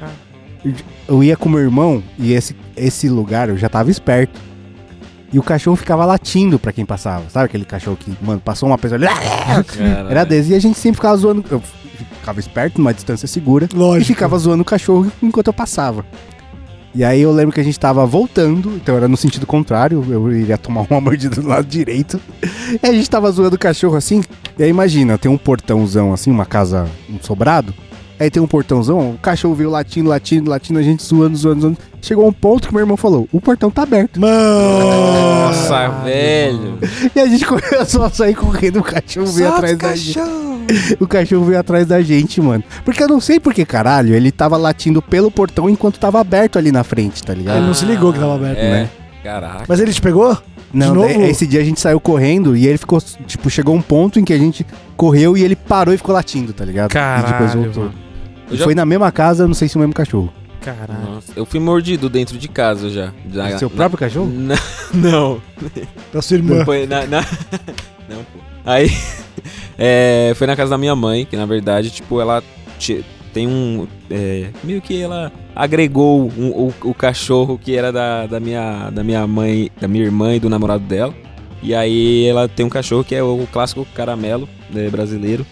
eu ia com meu irmão e esse, esse lugar eu já tava esperto. E o cachorro ficava latindo pra quem passava. Sabe aquele cachorro que, mano, passou uma pessoa... Caralho. Era desse. E a gente sempre ficava zoando... Eu ficava esperto, numa distância segura. Lógico. E ficava zoando o cachorro enquanto eu passava. E aí eu lembro que a gente tava voltando. Então era no sentido contrário. Eu iria tomar uma mordida do lado direito. E a gente tava zoando o cachorro assim. E aí imagina, tem um portãozão assim, uma casa, um sobrado. Aí tem um portãozão, o cachorro veio latindo, latindo, latindo, a gente zoando, zoando, zoando. Chegou um ponto que meu irmão falou, o portão tá aberto. Mano. Nossa, velho. E a gente começou a sair correndo, o cachorro veio atrás da gente. O cachorro veio atrás da gente, mano. Porque eu não sei por que, caralho, ele tava latindo pelo portão enquanto tava aberto ali na frente, tá ligado? Ele não se ligou que tava aberto, É. né? Caraca. Mas ele te pegou? Não, de novo? daí, esse dia a gente saiu correndo e ele ficou, tipo, chegou um ponto em que a gente correu e ele parou e ficou latindo, tá ligado? Caralho, e depois voltou. mano. Eu E já- foi na mesma casa, não sei se o mesmo cachorro. Caralho. Nossa, eu fui mordido dentro de casa já. já Seu na- próprio cachorro? na- Não. Da sua irmã. Não foi na. na- Não, pô. Aí. é, foi na casa da minha mãe, que na verdade, tipo, ela. ti- tem um... É, meio que ela agregou um, o, o cachorro que era da, da, minha, da minha mãe, da minha irmã e do namorado dela. E aí ela tem um cachorro que é o clássico caramelo, né, brasileiro.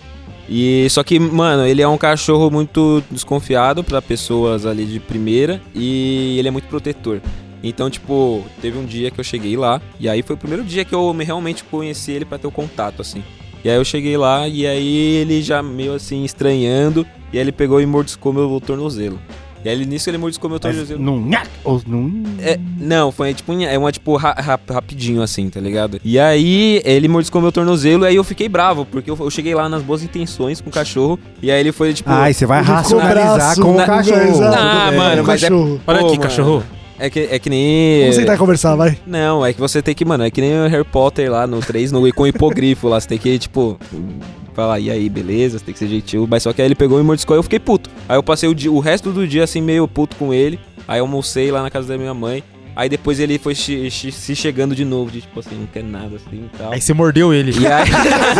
E só que, mano, ele é um cachorro muito desconfiado pra pessoas ali de primeira e ele é muito protetor. Então, tipo, teve um dia que eu cheguei lá e aí foi o primeiro dia que eu realmente conheci ele pra ter o contato, assim. E aí eu cheguei lá e aí ele já meio assim estranhando e aí ele pegou e mordiscou meu tornozelo. E aí nisso ele mordiscou meu tornozelo. Num nhac, ou num... É, não, foi tipo, é uma tipo ra, ra, rapidinho assim, tá ligado? E aí ele mordiscou meu tornozelo e aí eu fiquei bravo, porque eu, eu cheguei lá nas boas intenções com o cachorro e aí ele foi tipo... Ai, você vai Ele ficou racionalizar braço, com o né? cachorro. Exato. Ah, É, mano, o mas é... cachorro. Olha Pô, aqui, mano, cachorro. É que, é que nem... Vamos tentar conversar, vai. Não, é que você tem que, mano, é que nem o Harry Potter lá no três, no, com o hipogrifo lá, você tem que, tipo... Falar, e aí, beleza, você tem que ser gentil. Mas só que aí ele pegou e mordiscou e eu fiquei puto. Aí eu passei o, dia, o resto do dia assim, meio puto com ele. Aí eu almocei lá na casa da minha mãe. Aí depois ele foi se, se, se chegando de novo, de tipo assim, não quer nada assim e tal. Aí você mordeu ele. E aí...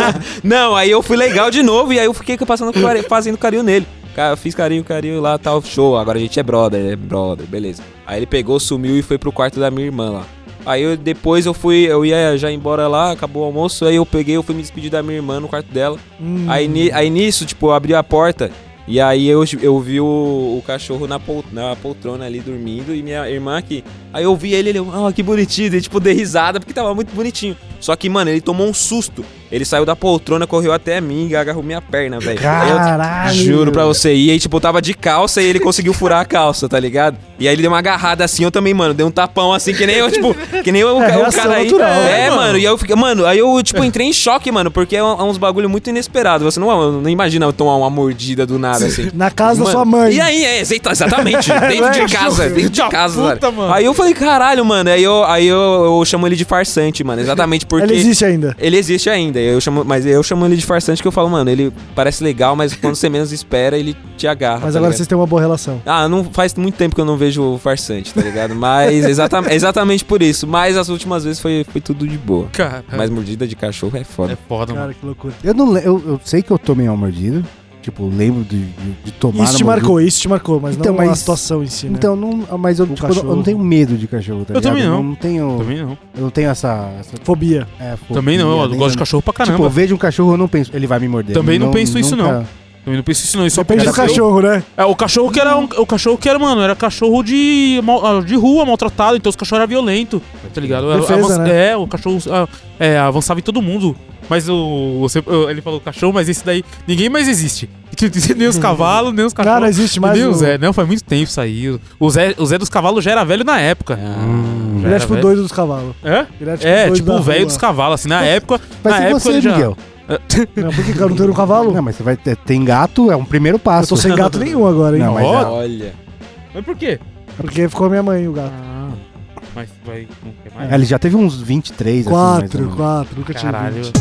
Não, aí eu fui legal de novo e aí eu fiquei passando carinho, fazendo carinho nele. Cara, eu fiz carinho, carinho lá, tal, show. Agora a gente é brother, é brother, beleza. Aí ele pegou, sumiu e foi pro quarto da minha irmã lá. Aí eu, depois eu fui, eu ia já embora lá, acabou o almoço, aí eu peguei, eu fui me despedir da minha irmã no quarto dela. Hum. Aí, ni- aí nisso, tipo, eu abri a porta e aí eu, eu vi o, o cachorro na, pol, na poltrona ali dormindo e minha irmã aqui. Aí eu vi ele, ele, ah, que bonitinho, e tipo, dei risada porque tava muito bonitinho. Só que, mano, ele tomou um susto. Ele saiu da poltrona, correu até mim e agarrou minha perna, velho. Caralho. Juro pra você. E aí, tipo, eu tava de calça e ele conseguiu furar a calça, tá ligado? E aí ele deu uma agarrada assim, eu também, mano, dei um tapão assim, que nem eu, tipo, que nem eu, É, o reação cara aí. natural, é, né, mano, mano? e aí eu fiquei, mano, aí eu, tipo, entrei em choque, mano, porque é, um- é uns bagulho muito inesperado. Você não, não imagina eu tomar uma mordida do nada, assim. Na casa da Mano, sua mãe. E aí, é, exa- exatamente, dentro É, de casa, filho dentro de da casa, puta, velho. mano. Aí eu falei, caralho, mano, aí eu, aí eu, eu chamo ele de farsante, mano, exatamente porque... Ele existe ainda. Ele existe ainda, eu chamo, mas eu chamo ele de farsante que eu falo, mano, ele parece legal, mas quando você menos espera, ele te agarra. Mas tá agora ligado? vocês têm uma boa relação. Ah, não faz muito tempo que eu não vejo o farsante, tá ligado? Mas exata, exatamente por isso. Mas as últimas vezes foi, foi tudo de boa. Cara, Mas mordida de cachorro é foda. é foda, Cara, mano. que loucura. Eu, não, le- eu, eu sei que eu tomei uma mordida. Tipo, lembro de, de, de tomar Isso na te mordida. marcou, isso te marcou, mas Então, não a mas- situação em si, né? Então, não, mas eu, O tipo, eu não- eu cachorro. não tenho medo de cachorro, tá Eu ligado? também não. Eu não tenho, Também não. eu não tenho essa... essa Fobia. é, Também não, fobia, eu nem- gosto de cachorro pra Tipo, caramba. eu vejo um cachorro, eu não penso, ele vai me morder. Também não penso isso, nunca- Também não penso isso não. Isso só Depende do porque- cachorro, né? É, o cachorro que era um, o cachorro que era, mano, era cachorro de, mal- de rua, maltratado, então os cachorros eram violentos, tá ligado? Defesa, Avança- né? É, o cachorro ah, é, avançava em todo mundo. Mas o. Você, ele falou cachorro, mas esse daí. Ninguém mais existe. Nem os cavalos, nem os cachorros. Não, não existe mais Nem o o- Zé. Não, faz muito tempo isso aí. O Zé, o Zé dos cavalos já era velho na época. Hum. Ele era é tipo velho. doido dos cavalos. É? Ele é tipo, É, doido tipo da o velho rua. dos cavalos, assim, na época. Vai na ser época você, ele já. Miguel. Não, por que eu não tenho um cavalo? Não, mas você vai ter, tem gato, é um primeiro Eu passo. tô sem gato nenhum agora, hein? Não, mas Ó, é- Olha. Mas por quê? Porque ficou a minha mãe, o gato. Ah, mas vai. Não quer mais? Ele já teve uns vinte e três, assim, mais ou Quatro, menos. quatro, nunca tinha Caralho. vinte.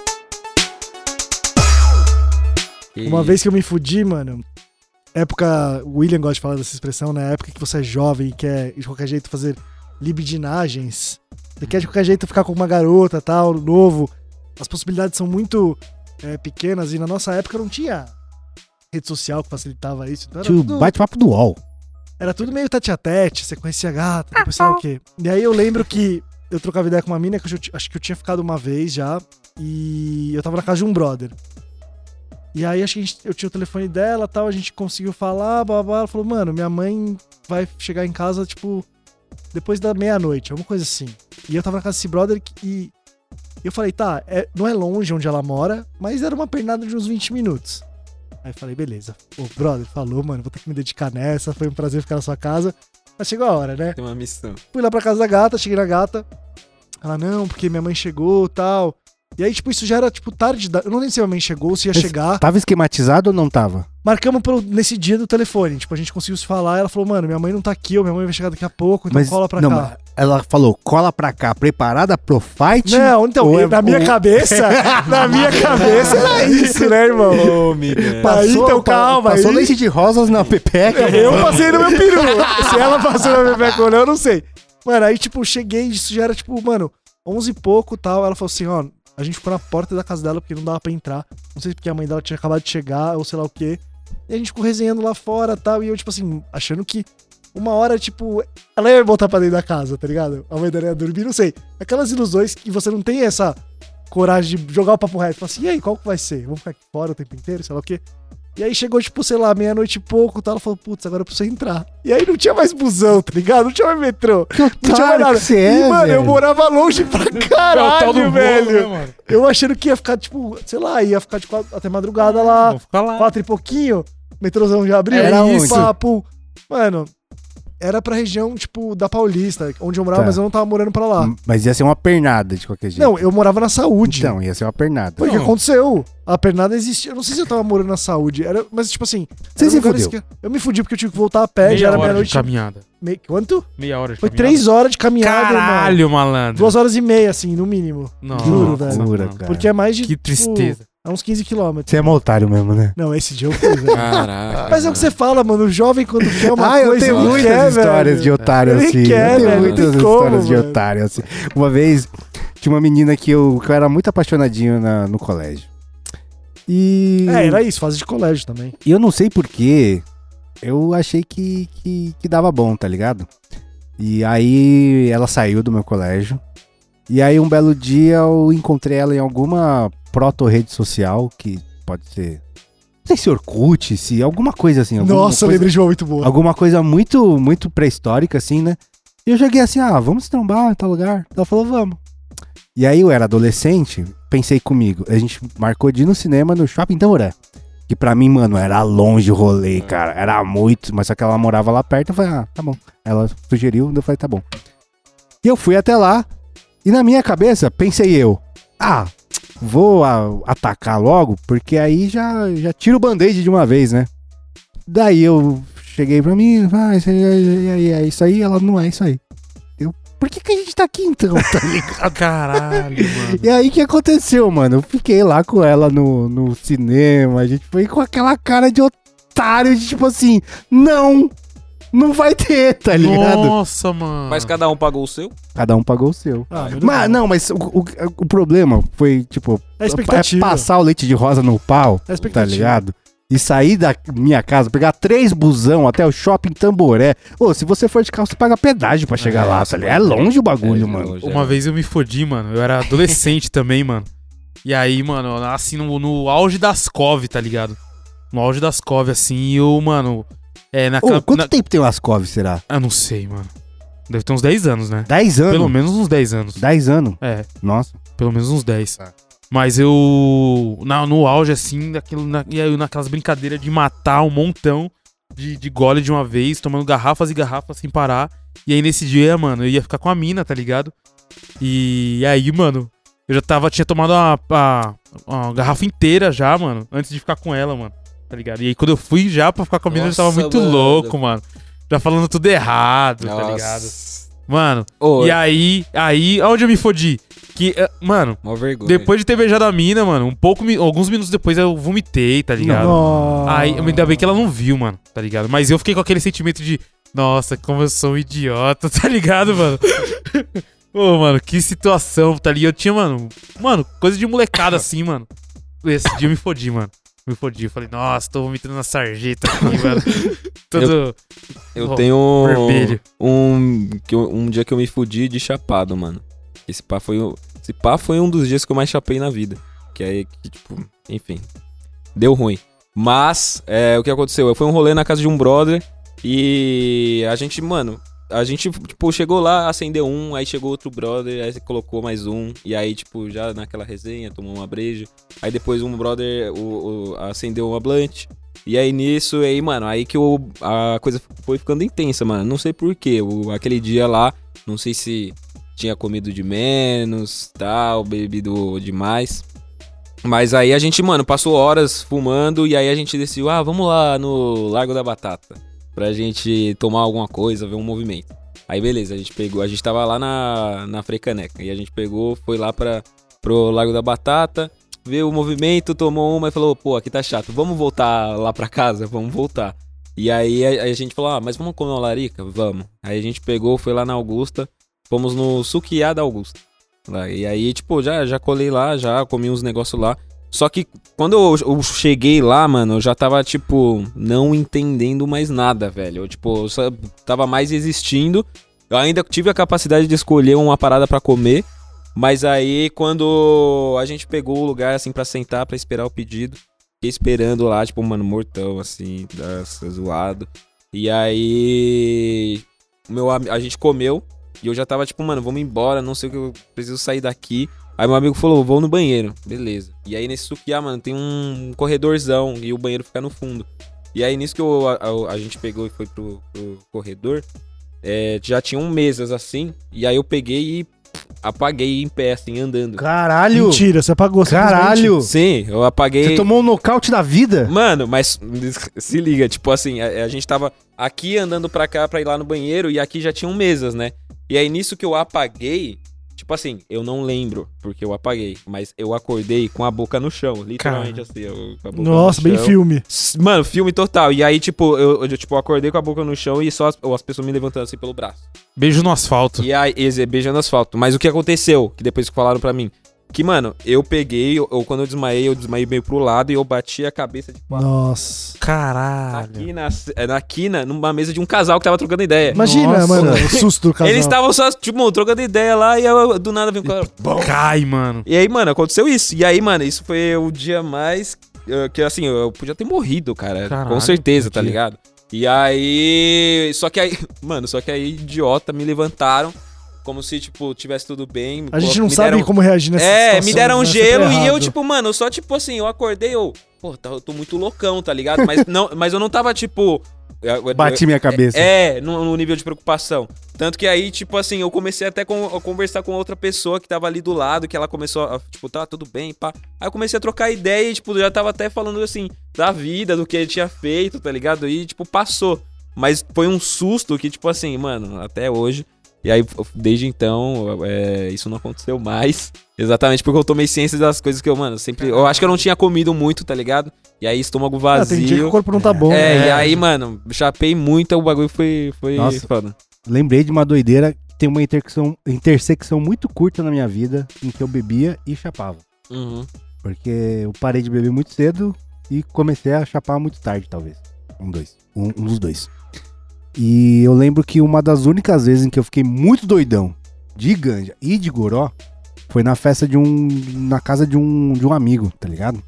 E- Uma vez que eu me fudi, mano, época, o William gosta de falar dessa expressão, na época que você é jovem e quer de qualquer jeito fazer libidinagens, você quer de qualquer jeito ficar com uma garota, tal, novo, as possibilidades são muito é, pequenas e na nossa época não tinha rede social que facilitava isso, então era Tinha o tudo, bate-papo do U O L. era tudo meio tete a tete, você conhecia a gata, depois sei lá o quê. E aí eu lembro que eu trocava ideia com uma mina que eu, já- acho que eu tinha ficado uma vez já, e eu tava na casa de um brother. E aí acho que a gente- eu tinha o telefone dela, tal, a gente conseguiu falar, blá, blá, blá. Ela falou, mano, minha mãe vai chegar em casa, tipo, depois da meia-noite, alguma coisa assim. E eu tava na casa desse brother que- e eu falei, tá, é- não é longe onde ela mora, mas era uma pernada de uns vinte minutos. Aí eu falei, beleza. Ô, brother, falou, mano, vou ter que me dedicar nessa, foi um prazer ficar na sua casa. Mas chegou a hora, né? Tem uma missão. Fui lá pra casa da gata, cheguei na gata. Ela, não, porque minha mãe chegou, tal. E aí, tipo, isso já era, tipo, tarde da... Eu não lembro se minha mãe chegou, se ia Mas chegar. Tava esquematizado ou não tava? Marcamos pro, nesse dia do telefone. Tipo, a gente conseguiu se falar. Ela falou, mano, minha mãe não tá aqui, ou minha mãe vai chegar daqui a pouco, então Mas, cola pra não, cá. mas ela falou, cola pra cá, preparada pro fight? Não, então, Ou é- na minha ou- cabeça, na minha cabeça era isso, né, irmão? Ô, Miguel. Aí, então, pa- calma, Passou aí- leite de rosas na pepeca. Eu passei no meu peru. Se ela passou na minha pepeca ou não, eu não sei. Mano, aí, tipo, cheguei, isso já era, tipo, mano, onze e pouco e tal. Ela falou assim, ó, a gente ficou na porta da casa dela porque não dava pra entrar. Não sei se porque a mãe dela tinha acabado de chegar ou sei lá o quê. E a gente ficou resenhando lá fora e tal. E eu, tipo assim, achando que uma hora, tipo, ela ia voltar pra dentro da casa, tá ligado? A mãe dela ia dormir, não sei. Aquelas ilusões que você não tem essa coragem de jogar o papo reto. Fala assim, e aí, qual que vai ser? Vamos ficar aqui fora o tempo inteiro, sei lá o quê. E aí chegou, tipo, sei lá, meia-noite e pouco e tal. Ela falou, putz, agora eu preciso entrar. E aí não tinha mais busão, tá ligado? Não tinha mais metrô. Que Não tinha mais otário nada. que você E, é, mano, eu velho. morava longe pra É o tal do caralho, bolo, velho. né, mano? Eu achando que ia ficar, tipo, sei lá, ia ficar tipo, até madrugada lá, Vamos ficar lá. quatro e pouquinho, metrôzão já abriu, Era onde? papo. Mano, era pra região, tipo, da Paulista, onde eu morava, Tá. mas eu não tava morando pra lá. Mas ia ser uma pernada de qualquer jeito. Não, eu morava na Saúde. Então, ia ser uma pernada. Foi o que Não. aconteceu. A pernada existia. Eu não sei se eu tava morando na Saúde, era, mas tipo assim... Você era se lugares fudeu. que- Eu me fudi porque eu tive que voltar a pé, já Meia era hora de meia-noite. caminhada. Me... Quanto? Meia hora de Foi caminhada. três horas de caminhada, irmão. Caralho, malandro. Duas horas e meia, assim, no mínimo. Nossa, Juro, velho. Loucura, mano. cara. Porque é mais de... Que tipo, tristeza. é uns quinze quilômetros. Você é mó otário mesmo, né? Não, esse dia eu fui, velho. Caraca. Mas é o que você fala, mano. O jovem, quando quer uma ah, eu coisa, tenho ele muitas quer, histórias velho. de otário Ele assim. quer, eu tenho velho, não muitas tem como, histórias de velho. otário assim. Uma vez, tinha uma menina que eu, que eu era muito apaixonadinho na- no colégio. E... É, era isso, fase de colégio também. E eu não sei porquê, eu achei que, que, que dava bom, tá ligado? E aí ela saiu do meu colégio. E aí um belo dia eu encontrei ela em alguma proto-rede social, que pode ser... Não sei se Orkut, se alguma coisa assim. Alguma Nossa, eu coisa, lembrei de uma muito boa. alguma coisa muito, muito pré-histórica assim, né? E eu joguei assim, ah, vamos se trombar em tal lugar. Ela falou, vamos. E aí eu era adolescente, pensei comigo, a gente marcou de ir no cinema no Shopping Tamboré. Que pra mim, mano, era longe o rolê, cara. Era muito, mas só que ela morava lá perto, eu falei, ah, tá bom. Ela sugeriu, eu falei, tá bom. E eu fui até lá, e na minha cabeça, pensei eu, ah, vou a- atacar logo, porque aí já, já tiro o band-aid de uma vez, né? Daí eu cheguei pra mim, ah, isso aí, é, é isso aí, ela não é isso aí. Eu, por que que a gente tá aqui então, tá ligado? Caralho, mano. E aí, o que aconteceu, mano? Eu fiquei lá com ela no, no cinema, a gente foi com aquela cara de otário, de tipo assim, não, não vai ter, tá ligado? Nossa, mano. Mas cada um pagou o seu? Cada um pagou o seu. Ah, menos Mas, mal. não, mas o, o, o problema foi, tipo, É a expectativa. passar o leite de rosa no pau, É a expectativa. tá ligado? E sair da minha casa, pegar três busão até o shopping Tamboré. Ô, se você for de carro, você paga pedágio pra chegar É, lá, tá ligado? É longe o bagulho, É, mano. longe, Uma é. vez eu me fodi, mano. Eu era adolescente também, mano. E aí, mano, assim, no, no auge das cove, tá ligado? No auge das cove, assim, e eu, mano. É, naquela. Ô, quanto na... tempo tem o Ascov, será? Ah, não sei, mano. Deve ter uns dez anos, né? Dez anos? Pelo menos uns dez anos. Dez anos. É, Nossa. pelo menos uns dez. Tá. Mas eu. Na, no auge, assim, daquilo, na, e aí, naquelas brincadeiras de matar um montão de, de gole de uma vez, tomando garrafas e garrafas sem parar. E aí nesse dia, mano, eu ia ficar com a mina, tá ligado? E aí, mano, eu já tava, tinha tomado uma, uma, uma garrafa inteira já, mano, antes de ficar com ela, mano, tá ligado? E aí quando eu fui já pra ficar com a mina, eu já tava Nossa, muito mano. louco, mano. Já falando tudo errado, tá ligado? Mano, Ô, e aí, aí, aonde eu me fodi? Que, eh, mano, Mó vergonha. depois de ter beijado a mina, mano, um pouco, mi- alguns minutos depois eu vomitei, tá ligado? Nossa. Aí, ainda bem que ela não viu, mano, tá ligado? Mas eu fiquei com aquele sentimento de, nossa, como eu sou um idiota, tá ligado, mano? Ô, mano, que situação, tá ligado? Eu tinha, mano, mano, coisa de molecada assim, mano. Esse dia eu me fodi, mano. Me fodi. Eu falei, nossa, tô vomitando na sarjeta aqui, mano. Tudo Eu Oh, tenho vermelho. um, que eu- um dia que eu me fudi de chapado, mano. Esse pá foi, o- esse pá foi um dos dias que eu mais chapei na vida. Que aí, que, tipo, enfim, deu ruim. Mas, é, o que aconteceu? Eu fui um rolê na casa de um brother e a gente, mano, a gente, tipo, chegou lá, acendeu um, aí chegou outro brother, aí colocou mais um, e aí, tipo, já naquela resenha, tomou uma breja. Aí depois um brother o, o- acendeu uma blunt. E aí nisso, aí, mano, aí que o, a coisa foi ficando intensa, mano. Não sei porquê. Aquele dia lá, não sei se tinha comido de menos, tal, bebido demais. Mas aí a gente, mano, passou horas fumando e aí a gente decidiu, ah, vamos lá no Largo da Batata. Pra gente tomar alguma coisa, ver um movimento. Aí beleza, a gente pegou, a gente tava lá na, na Frecaneca. E a gente pegou, foi lá pra, pro Largo da Batata, viu o movimento, tomou uma e falou, pô, aqui tá chato, vamos voltar lá pra casa? Vamos voltar. E aí a, a gente falou, ah, mas vamos comer uma larica? Vamos. Aí a gente pegou, foi lá na Augusta, fomos no Sukiá da Augusta. Lá, e aí, tipo, já, já colei lá, já comi uns negócios lá. Só que quando eu, eu cheguei lá, mano, eu já tava, tipo, não entendendo mais nada, velho. Eu, tipo, eu só tava mais existindo. Eu ainda tive a capacidade de escolher uma parada pra comer. Mas aí, quando a gente pegou o lugar, assim, pra sentar, pra esperar o pedido, fiquei esperando lá, tipo, mano, mortão, assim, zoado. E aí, meu, a gente comeu e eu já tava, tipo, mano, vamos embora, não sei o que, eu preciso sair daqui. Aí meu amigo falou, vou no banheiro, beleza. E aí nesse Sukiá, mano, tem um corredorzão e o banheiro fica no fundo. E aí nisso que eu, a, a gente pegou e foi pro, pro corredor, é, já tinham mesas assim, e aí eu peguei e apaguei em pé, assim, andando. Caralho! Mentira, você apagou. Caralho! Sim, eu apaguei... Você tomou um nocaute da vida? Mano, mas se liga, tipo assim, a, a gente tava aqui andando pra cá pra ir lá no banheiro e aqui já tinham mesas, né? E aí nisso que eu apaguei, tipo assim, eu não lembro porque eu apaguei, mas eu acordei com a boca no chão, literalmente Cara. assim, eu, com a boca Nossa, no bem chão. filme. Mano, filme total. E aí, tipo, eu, eu tipo, acordei com a boca no chão e só as, as pessoas me levantando assim pelo braço. Beijo no asfalto. E aí, esse, beijando asfalto. Mas o que aconteceu? Que depois que falaram pra mim, que, mano, eu peguei, eu, eu, quando eu desmaiei, eu desmaiei meio pro lado e eu bati a cabeça de quatro. Nossa. Caralho. Aqui na, na quina, numa mesa de um casal que tava trocando ideia. Imagina, Nossa. mano, o susto do casal. Eles estavam só, tipo, trocando ideia lá e eu, do nada veio um cara. Cai, mano. E aí, mano, aconteceu isso. E aí, mano, isso foi o dia mais. uh, Que assim, eu podia ter morrido, cara. Caralho, com certeza, tá podia. ligado? E aí. Só que aí. Mano, só que aí, idiota, me levantaram. Como se, tipo, tivesse tudo bem. A gente não me sabe deram- como reagir nessa É, situação. me deram né? gelo Sempre e eu, errado. tipo, mano, eu só, tipo assim, eu acordei, eu. Pô, tá- eu tô muito loucão, tá ligado? Mas, não, mas eu não tava, tipo. eu- eu- Bati minha cabeça. É, no, no nível de preocupação. Tanto que aí, tipo assim, eu comecei até com, a conversar com outra pessoa que tava ali do lado, que ela começou a, tipo, tá, tudo bem, pá. Aí eu comecei a trocar ideia e, tipo, já tava até falando, assim, da vida, do que ele tinha feito, tá ligado? E, tipo, passou. Mas foi um susto que, tipo assim, mano, até hoje... E aí, desde então, é, isso não aconteceu mais. Exatamente porque eu tomei ciência das coisas que eu, mano, sempre... Eu acho que eu não tinha comido muito, tá ligado? E aí, estômago Ah, vazio... tem dia que o corpo não tá bom. É, né? e aí, mano, chapei muito, o bagulho foi, foi Nossa. foda. Lembrei de uma doideira que tem uma intersecção, intersecção muito curta na minha vida em que eu bebia e chapava. Uhum. Porque eu parei de beber muito cedo e comecei a chapar muito tarde, talvez. Um, dois. Um, um dos dois. E eu lembro que uma das únicas vezes em que eu fiquei muito doidão de ganja e de goró foi na festa de um... na casa de um, de um amigo, tá ligado?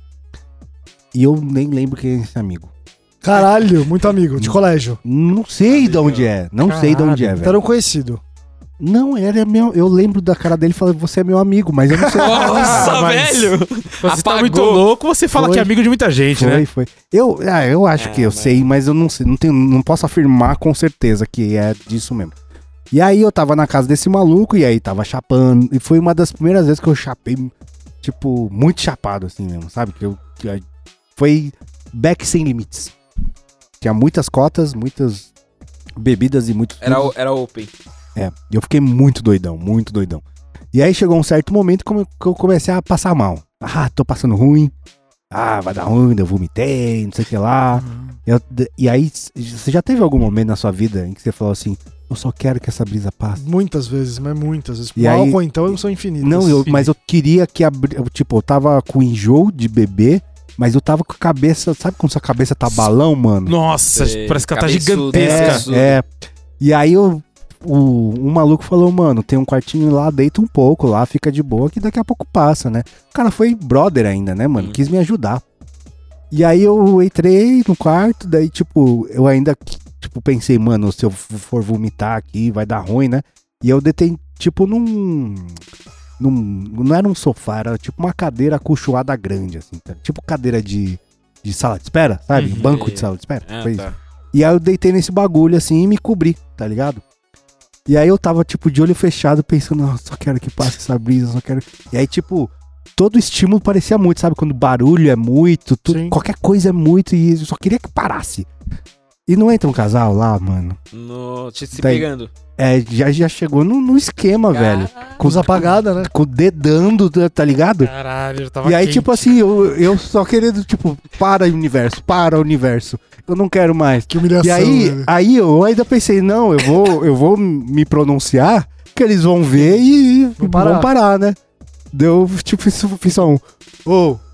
E eu nem lembro quem é esse amigo. Caralho, muito amigo, de colégio. Não sei de onde é. Não sei de onde é, Então velho. era um conhecido. Não, era meu. Eu lembro da cara dele e falei, você é meu amigo, mas eu não sei. Nossa, mas- velho! Você tá Apagou. muito louco, você fala Foi. que é amigo de muita gente, Foi, né? foi. Eu, ah, eu acho É, que eu mas- sei, mas eu não sei, não, tenho, não posso afirmar com certeza que é disso mesmo. E aí eu tava na casa desse maluco e aí tava chapando. E foi uma das primeiras vezes que eu chapei, tipo, muito chapado assim mesmo, sabe? Que eu, que eu- foi back sem limites. Tinha muitas cotas, muitas bebidas e muitos. Era, o- era open. É, e eu fiquei muito doidão, muito doidão. E aí chegou um certo momento como- que eu comecei a passar mal. Ah, tô passando ruim. Ah, vai dar ruim, eu vomitei, não sei o que lá. Eu- e aí, você já teve algum momento na sua vida em que você falou assim, eu só quero que essa brisa passe? Muitas vezes, mas muitas vezes. E O aí- álcool, então, são infinitos. Não, eu, mas eu queria que a, bri- eu, tipo, eu tava com enjoo de beber, mas eu tava com a cabeça, sabe quando sua cabeça tá balão, mano? Nossa, Sei, parece que ela tá cabeçudo, gigantesca. cabeçudo. É, é. E aí eu, o, um maluco falou, mano, tem um quartinho lá, deita um pouco lá, fica de boa que daqui a pouco passa, né? O cara foi brother ainda, né, mano? Hum. Quis me ajudar. E aí eu entrei no quarto, daí, tipo, eu ainda, tipo, pensei, mano, se eu for vomitar aqui, vai dar ruim, né? E eu detei, tipo, num... num não era um sofá, era tipo uma cadeira acolchoada grande, assim, tá? Tipo cadeira de, de sala de espera, sabe? Uhum. Banco de sala de espera. Ah, foi isso. tá. E aí eu deitei nesse bagulho assim e me cobri, tá ligado? E aí eu tava, tipo, de olho fechado, pensando, "Ah, só quero que passe essa brisa, só quero. E aí, tipo, todo estímulo parecia muito, sabe? Quando barulho é muito, tudo, Sim. qualquer coisa é muito, e eu só queria que parasse. E não entra um casal lá, mano. No, te se Daí- pegando. É, já, já chegou no, no esquema, velho. Com os apagadas, né? Com o dedando, tá ligado? Caralho, eu tava E aí, quente. tipo assim, eu, eu só querendo, tipo, para universo, para universo. Eu não quero mais. Que humilhação. E aí, velho. aí eu ainda pensei, não, eu vou, eu vou me pronunciar, que eles vão ver e Vão parar. vão parar, né? Deu, tipo, fiz, fiz só um, ô,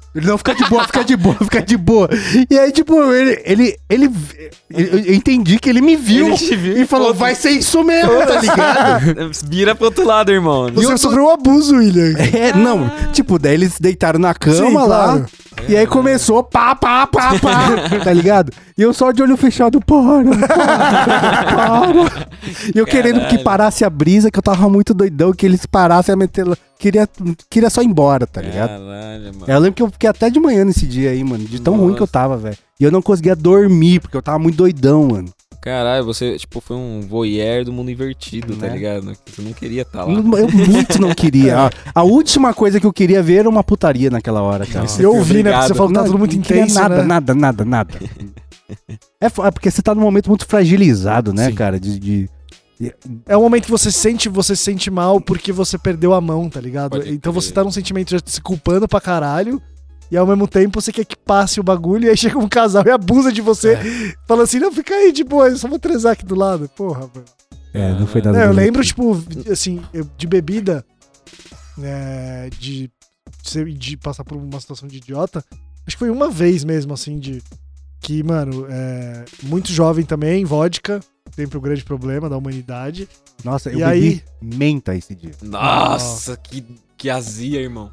Ele não, fica de boa, fica de boa, fica de boa. E aí, tipo, ele, ele, ele, ele- eu entendi que ele me viu Ele te viu e falou, foda-se. vai ser isso mesmo, tá ligado? Vira pro outro lado, irmão. Você eu tô- sofreu um abuso, William. É, não, tipo, daí eles deitaram na cama Sim, lá, claro. e aí começou pá, pá, pá, pá, tá ligado? E eu só de olho fechado, para, para, para. E eu querendo que parasse a brisa, que eu tava muito doidão, que eles parassem a meter... Queria, queria só ir embora, tá ligado? Caralho, mano. Eu lembro que eu fiquei até de manhã nesse dia aí, mano, de tão ruim que eu Nossa. tava, velho. E eu não conseguia dormir, porque eu tava muito doidão, mano. Caralho, você, tipo, foi um voyeur do mundo invertido, tá Né? ligado? Você não queria estar lá. Eu muito não queria. A, a última coisa que eu queria ver era uma putaria naquela hora, cara. Eu ouvi, né? Porque Obrigado. você falou que tá Não, tudo muito não queria intenso, nada, né? nada, nada, nada. É, fo- é porque você tá num momento muito fragilizado, né, Sim. cara? De, de- É um momento que você sente, você se sente mal porque você perdeu a mão, tá ligado? Pode Então crer. você tá num sentimento de se culpando pra caralho. E ao mesmo tempo você quer que passe o bagulho. E aí chega um casal e abusa de você. Fala assim, não, fica aí de boa, eu só vou transar aqui do lado. Porra, mano. É, não foi nada. É, eu bonito. lembro, tipo, assim, eu- de bebida, é, de, ser- de passar por uma situação de idiota. Acho que foi uma vez mesmo, assim, de que, mano, é, muito jovem também, vodka, sempre o grande problema da humanidade. Nossa, eu E bebi aí? menta esse dia. Nossa, que, que azia, irmão.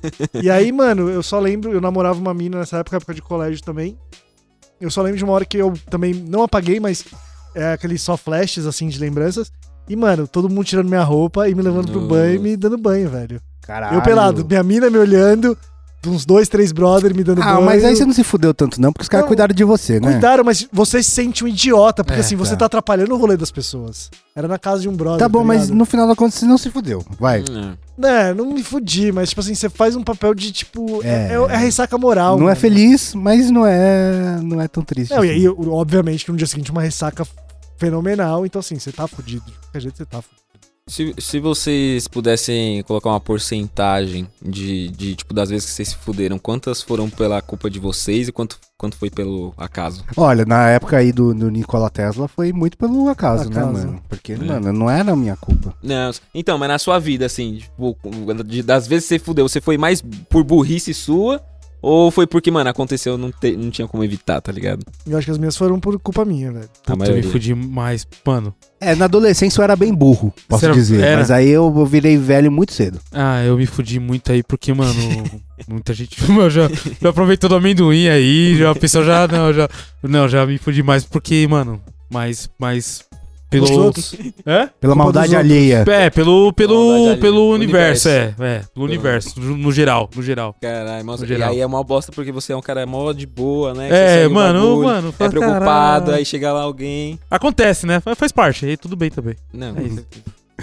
E aí, mano, eu só lembro, eu namorava uma mina nessa época, época de colégio também. Eu só lembro de uma hora que eu também não apaguei, mas é aqueles só flashes, assim, de lembranças. E, mano, todo mundo tirando minha roupa e me levando pro Nossa. banho e me dando banho, velho. Caralho. Eu pelado, minha mina me olhando, uns dois, três brother me dando Ah, banho. mas aí você não se fudeu tanto não, porque os caras Não, cuidaram de você, né? Cuidaram, mas você se sente um idiota, porque É, assim, você tá. tá atrapalhando o rolê das pessoas. Era na casa de um brother. Tá bom, mas ligado? no final da conta você não se fudeu. Vai. Hum, É, não me fudi, mas tipo assim, você faz um papel de tipo. É, É. é, é ressaca moral. Não é mano. feliz, mas não é, não é tão triste. Não, e assim. aí, obviamente, que no dia seguinte uma ressaca fenomenal. Então, assim, você tá fudido. De qualquer jeito, você tá fudido. Se, se vocês pudessem colocar uma porcentagem de, de, tipo, das vezes que vocês se fuderam, quantas foram pela culpa de vocês e quanto, quanto foi pelo acaso? Olha, na época aí do, do Nikola Tesla foi muito pelo acaso, né, Acaso. mano? Porque, mano, não era a minha culpa. Não, então, mas na sua vida, assim, tipo, de- das vezes que você fudeu, você foi mais por burrice sua ou foi porque, mano, aconteceu, não, te- não tinha como evitar, tá ligado? Eu acho que as minhas foram por culpa minha, velho. A Puta, eu me maioria. fudi mais. Mano, É, na adolescência eu era bem burro, posso Você era- dizer. era? Mas aí eu, eu virei velho muito cedo. ah, eu me fudi muito aí porque, mano, muita gente meu, já, já aproveitou do amendoim aí, já a pessoa já, não, já, não, já me fudi mais porque, mano, mais, mais pelo... Os outros. É? Pela Culpa maldade dos outros. alheia. É, pelo, pelo, Maldade pelo ali. universo, Universo. é, é, pelo universo, no, no geral, no geral. Caralho, mas No e geral. aí é uma bosta porque você é um cara mó de boa, né? Que É, você segue o mano, bagulho, mano, é fala, preocupado, caralho. aí chega lá alguém. Acontece, né? Faz, faz parte, aí tudo bem também. Não, É isso.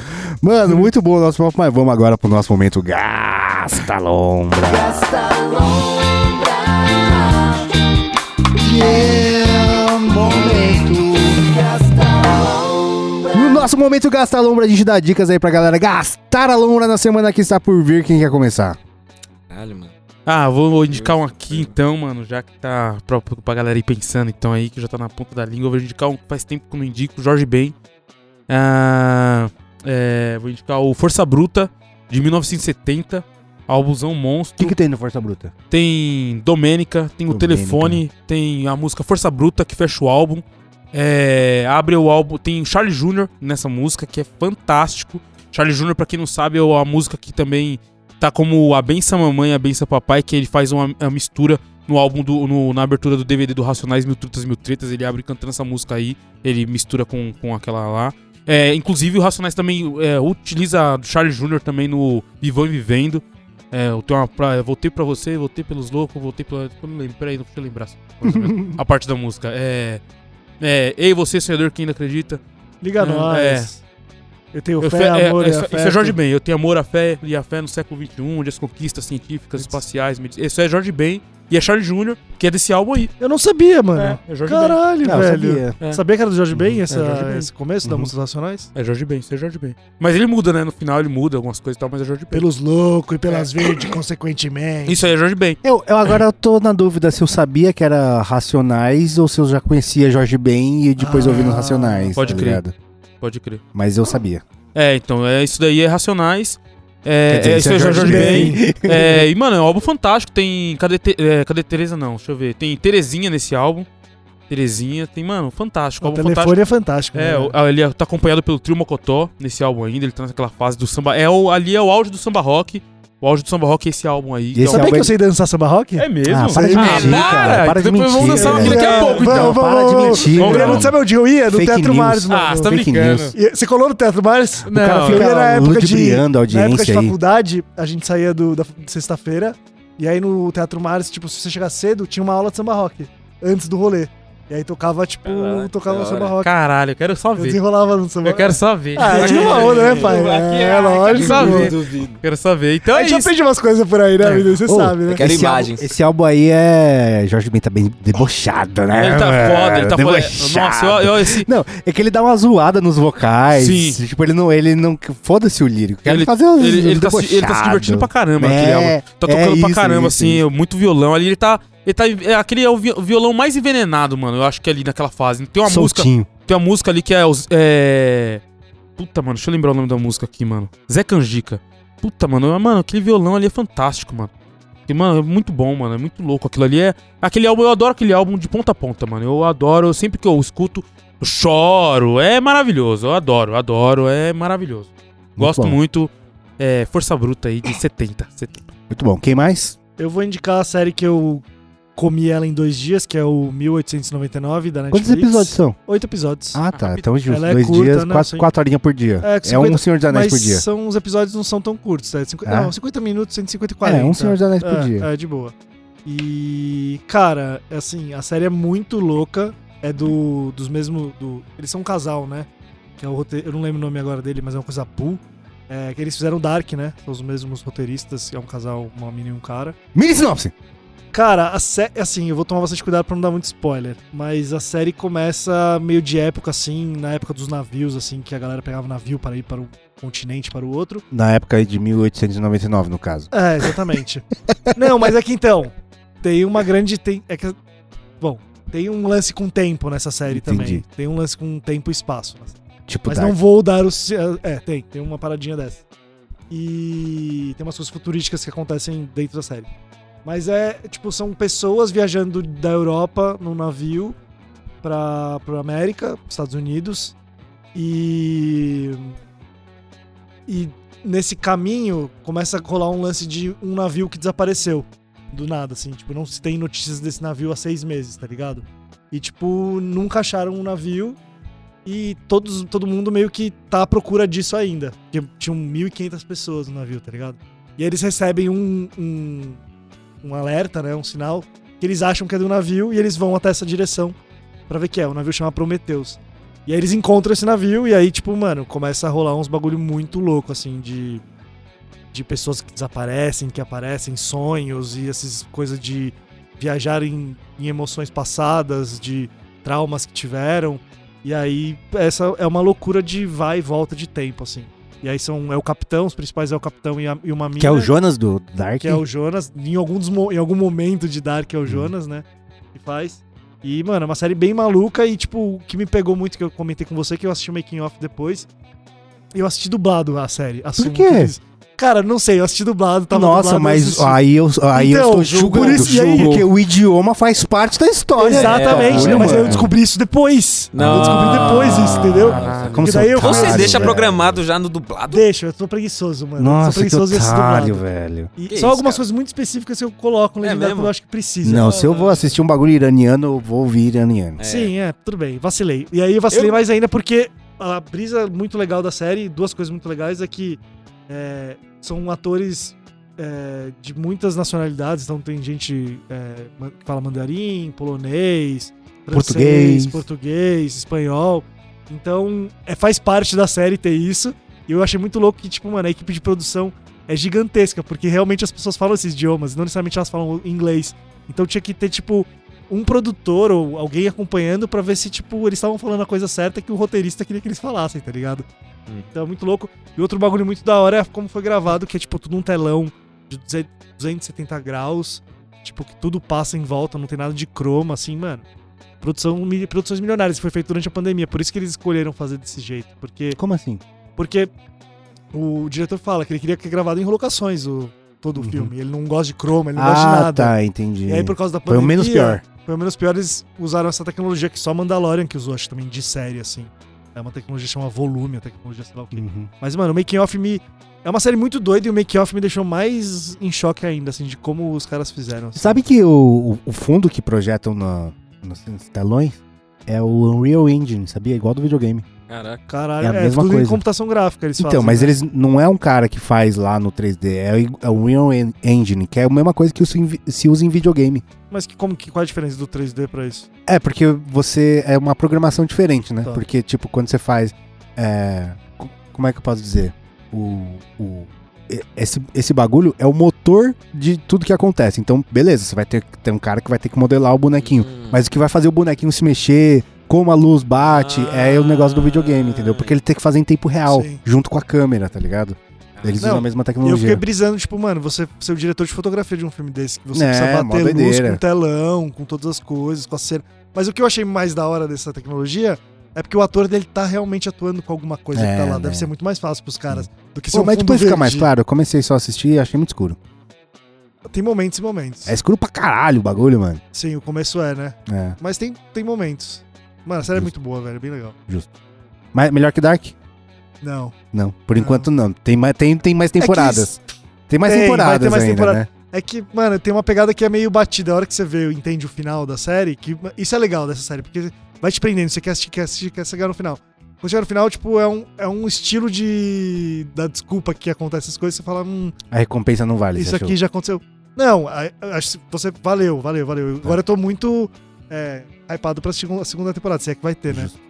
Mano, muito bom o nosso papo, mas vamos agora pro nosso momento Gasta Lombra. Yeah, momento No nosso momento Gasta Lombra, a gente dá dicas aí pra galera gastar a lombra na semana que está por vir. Quem quer começar? Caralho, mano. Ah, vou, vou indicar um aqui então, mano, já que tá pra, pra galera ir pensando então aí, que já tá na ponta da língua, eu vou indicar um que faz tempo que eu não indico, Jorge Ben. Ah, é, vou indicar o Força Bruta, de mil novecentos e setenta, álbumzão O monstro. que, que tem no Força Bruta? Tem Domênica, tem o Domênica. Telefone, tem a música Força Bruta, que fecha o álbum. É, abre o álbum, tem Charlie Júnior nessa música, que é fantástico. Charlie Júnior, pra quem não sabe, é a música que também tá como A Benção Mamãe, A Benção Papai, que ele faz uma, uma mistura no álbum, do, no- na abertura do D V D do Racionais, Mil Trutas, Mil Tretas. Ele abre cantando essa música aí, ele mistura com, com aquela lá. É, inclusive o Racionais também é, utiliza Charlie Júnior também no Vivão e Vivendo. É, eu tenho uma pra, eu voltei pra você, voltei pelos loucos, voltei pela. Eu não lembro, peraí, não deixa eu lembrar. mais ou menos, a parte da música. É. É. Ei, você, sonhador que ainda acredita. Liga a É, nós. Eu tenho Eu fé, fe- é, amor é, e isso, afeto. isso é Jorge Ben. Eu tenho amor, a fé e a fé no século vinte e um, onde as conquistas científicas, espaciais. medici- Isso é Jorge Ben e é Charlie Júnior, que é desse álbum aí. Eu não sabia, mano. É, é Jorge Ben. Caralho, Não, eu velho. sabia. É. Sabia que era do Jorge Ben, essa, É, Jorge Ben. esse começo da Uhum. Músicas Nacionais? É Jorge Ben, isso é Jorge Ben. Mas ele muda, né? No final ele muda algumas coisas e tal, mas é Jorge Ben. Pelos loucos e pelas verdes, consequentemente. Isso aí é Jorge Ben. Eu, eu agora eu tô na dúvida se eu sabia que era Racionais ou se eu já conhecia Jorge Ben e depois Ah, ouvi nos Racionais. pode tá crer. ligado? Pode crer. Mas eu sabia. É, então, é, isso daí é Racionais. É, Quer dizer, é, esse é esse é Jorge Jorge Ben. Ben. É, e, mano, é um álbum fantástico. Tem. Cadê, Te- é, cadê Tereza? Não, deixa eu ver. Tem Terezinha nesse álbum. Terezinha. Tem, mano, fantástico. O Álbum telefone fantástico. é fantástico. É, né? o- ele tá acompanhado pelo Trio Mocotó nesse álbum ainda. Ele tá naquela fase do samba. É o, ali é o auge do samba rock. O auge do samba rock é esse álbum aí. E que é esse o- Sabia álbum que é- eu sei dançar samba rock? É mesmo? Ah, para de Ah, mentir, cara. Para de Depois vamos mentir, dançar velho. daqui a pouco, então. Não, para de mentir, Eu velho. não sabe onde eu ia? No Fake Teatro news. Mars, mano. Ah, você tá Fake brincando. news. E você colou no Teatro Mars? Não, O cara Eu ia na fica época de, ludibriando a na época de audiência aí. faculdade, a gente saía do, da de sexta-feira, e aí no Teatro Mars, tipo, se você chegar cedo, tinha uma aula de samba rock, antes do rolê. E aí tocava, tipo, Caraca, tocava da samba hora. rock. Caralho, eu quero só Eu ver. desenrolava no samba Eu quero só ver. Ah, tinha uma onda, né, pai? Aqui É, é, lógico. Quero só ver. Duvido. Quero só ver. Então A é gente isso. aprende umas coisas por aí, né, É. amigo? Você Ô, sabe, né? eu quero esse imagens. Álbum, esse álbum aí é. Jorge Ben tá bem debochado, né? Ele tá foda, ele tá foda. Debochado. Nossa, eu, eu esse. Não, é que ele dá uma zoada nos vocais. Sim. Tipo, ele não. Ele não foda-se o lírico. Quer Ele, fazer os, ele, ele, os tá, se- ele tá se divertindo pra caramba É, naquele álbum. Tá é tocando pra isso, caramba, isso, assim, isso. muito violão. Ali ele tá. Ele tá. É, aquele é o vi- violão mais envenenado, mano. Eu acho que é ali naquela fase. Tem uma música. Soltinho. Tem uma música ali que é. os- é... Puta, mano, deixa eu lembrar o nome da música aqui, mano. Zé Canjica. Puta, mano. Mano, aquele violão ali é fantástico, mano. E, mano, é muito bom, mano. É muito louco. Aquilo ali é. Aquele álbum, eu adoro aquele álbum de ponta a ponta, mano. Eu adoro. Sempre que eu escuto, eu choro. É maravilhoso. Eu adoro, adoro. É maravilhoso. Gosto bom. muito. É, Força Bruta aí de setenta. setenta. Muito bom. Quem mais? Eu vou indicar a série que eu comi ela em dois dias, que é o mil oitocentos e noventa e nove da Netflix. Quantos episódios são? Oito episódios. Ah, tá. Então, justo. Ela é Dois curta, dias, né, quatro, sim. quatro horinhas por dia. É, É, cinquenta um Senhor dos Anéis Mas por dia. são, os episódios não são tão curtos, né? cinquenta, É? Não, cinquenta minutos, cento e cinquenta e quarenta. É, um Senhor dos Anéis por é, dia. É, de boa. E, cara, assim, a série é muito louca. É do, dos mesmos... Do, eles são um casal, né? Que é o roteiro, eu não lembro o nome agora dele, mas é uma coisa Poo. É, que eles fizeram Dark, né? São os mesmos roteiristas. É um casal, uma menina e um cara. Mini sinopse. Cara, a série, assim, eu vou tomar bastante cuidado pra não dar muito spoiler, mas a série começa meio de época, assim, na época dos navios, assim, que a galera pegava navio para ir para um continente, para o outro. Na época aí de mil oitocentos e noventa e nove, no caso. É, exatamente. Não, mas é que então, tem uma grande... Tem, é que, bom, tem um lance com tempo nessa série Entendi. também. Tem um lance com tempo e espaço. Tipo, Mas Dark. não vou dar os... É, tem, tem uma paradinha dessa. E tem umas coisas futurísticas que acontecem dentro da série. Mas é, tipo, são pessoas viajando da Europa num navio pra, pra América, Estados Unidos. E... E nesse caminho começa a rolar um lance de um navio que desapareceu. Do nada, assim. Tipo, não se tem notícias desse navio há seis meses, tá ligado? E, tipo, nunca acharam um navio. E todos, todo mundo meio que tá à procura disso ainda. Porque tinham mil e quinhentas pessoas no navio, tá ligado? E aí eles recebem um, um, um alerta, né? Um sinal, que eles acham que é do navio e eles vão até essa direção pra ver o que é. O navio chama Prometheus. E aí eles encontram esse navio e aí, tipo, mano, começa a rolar uns bagulho muito louco, assim, de, de pessoas que desaparecem, que aparecem, sonhos e essas coisas de viajar em, em emoções passadas, de traumas que tiveram. E aí, essa é uma loucura de vai e volta de tempo, assim. E aí são, é o capitão, os principais é o capitão e, a, e uma mina. Que é o Jonas do Dark. Que é o Jonas. Em, alguns, mo- em algum momento de Dark é o Jonas, né? Que faz. E, mano, é uma série bem maluca e, tipo, o que me pegou muito, que eu comentei com você, que eu assisti o making off depois. Eu assisti dublado a série. Assumo quê? que eles- Cara, não sei, eu assisti dublado, tava Nossa, dublado, eu mas assisti. aí eu, aí Então, eu estou por julgando. isso- e aí- Porque o idioma faz parte da história. Exatamente, É, né? Mas aí eu mano. descobri isso depois. Não. Eu descobri depois isso, entendeu? Como Porque você daí eu Você otário, deixa velho. programado já no dublado? Deixa, eu tô preguiçoso, mano. eu Nossa, sou que preguiçoso e assisto otário, dublado. velho. E Que só isso, algumas cara? coisas muito específicas que eu coloco no É legendado mesmo? quando eu acho que precisa. Não, se eu vou assistir um bagulho iraniano, eu vou ouvir iraniano. É. Sim, é, tudo bem. Vacilei. E aí eu vacilei Eu- mais ainda porque a brisa muito legal da série, duas coisas muito legais, é que é, são atores é, de muitas nacionalidades. Então tem gente é, man- que fala mandarim, polonês, Português. francês, português, espanhol. Então é, faz parte da série ter isso. E eu achei muito louco que, tipo, mano, a equipe de produção é gigantesca, porque realmente as pessoas falam esses idiomas, não necessariamente elas falam inglês. Então tinha que ter, tipo, um produtor ou alguém acompanhando pra ver se, tipo, eles estavam falando a coisa certa que o roteirista queria que eles falassem, tá ligado? Hum. Então é muito louco. E outro bagulho muito da hora é como foi gravado, que é, tipo, tudo um telão de duzentos e setenta graus, tipo, que tudo passa em volta, não tem nada de croma, assim, mano. Produção, mi- produções milionárias, foi feito durante a pandemia, por isso que eles escolheram fazer desse jeito, porque... Como assim? Porque o diretor fala que ele queria que é gravado em locações o, todo o Uhum. filme. Ele não gosta de chroma, ele não gosta de Ah, nada. tá, entendi. E aí, por causa da Foi pandemia... o menos pior. Foi o menos pior, eles usaram essa tecnologia que só Mandalorian que usou, acho também de série, assim. É uma tecnologia que chama volume, a tecnologia sei lá o quê. Uhum. Mas, mano, o Making Off me... É uma série muito doida e o Making Off me deixou mais em choque ainda, assim, de como os caras fizeram. assim. Sabe que o, o fundo que projetam na, nos telões é o Unreal Engine, sabia? Igual do videogame. Caraca. Caralho, É a é, mesma tudo em coisa. computação gráfica eles Então, fazem, mas né? eles não é um cara que faz lá no três D, é o, é o Unreal En- Engine, que é a mesma coisa que se, vi- se usa em videogame. Mas que, como, que, qual a diferença do três D pra isso? É, porque você é uma programação diferente, né? Tá. Porque, tipo, quando você faz. é, co- como é que eu posso dizer? O. o e- esse, esse bagulho é o motor de tudo que acontece. Então, beleza, você vai ter que ter um cara que vai ter que modelar o bonequinho. Hum. Mas o que vai fazer o bonequinho se mexer, como a luz bate, Ah. é o negócio do videogame, entendeu? Porque ele tem que fazer em tempo real, Sim. junto com a câmera, tá ligado? Eles Não, usam a mesma E eu fiquei tecnologia. brisando, tipo, mano, você ser o diretor de fotografia de um filme desse, que você É, precisa mó bater luz doideira. com telão, com todas as coisas, com a cena. Mas o que eu achei mais da hora dessa tecnologia é porque o ator dele tá realmente atuando com alguma coisa É, que tá lá. né? Deve ser muito mais fácil pros caras do que ser Pô, um mas fundo depois fica verde. mais claro, eu comecei só a assistir e achei muito escuro. Tem momentos e momentos. É escuro pra caralho o bagulho, mano. Sim, o começo é, né? É, Mas tem, tem momentos. Mano, a série é Justo. muito boa, velho. É bem legal. justo. Mas melhor que Dark? Não. Não, por Não. enquanto não. Tem, mais- tem, tem mais temporadas. Tem mais Tem, vai temporadas ter mais ainda, temporada. né? É que, mano, tem uma pegada que é meio batida. A hora que você vê, entende o final da série, que isso é legal dessa série, porque vai te prendendo. Você quer assistir, quer assistir, quer chegar no final. Quando chegar no final, tipo, é um, é um estilo de... da desculpa que acontece essas coisas, você fala, hum, A recompensa não vale, isso você aqui achou? já aconteceu. Não, a- a- acho que você... Valeu, valeu, valeu. Agora eu tô muito é, hypado pra segunda, segunda temporada, se é que vai ter, né? Justo.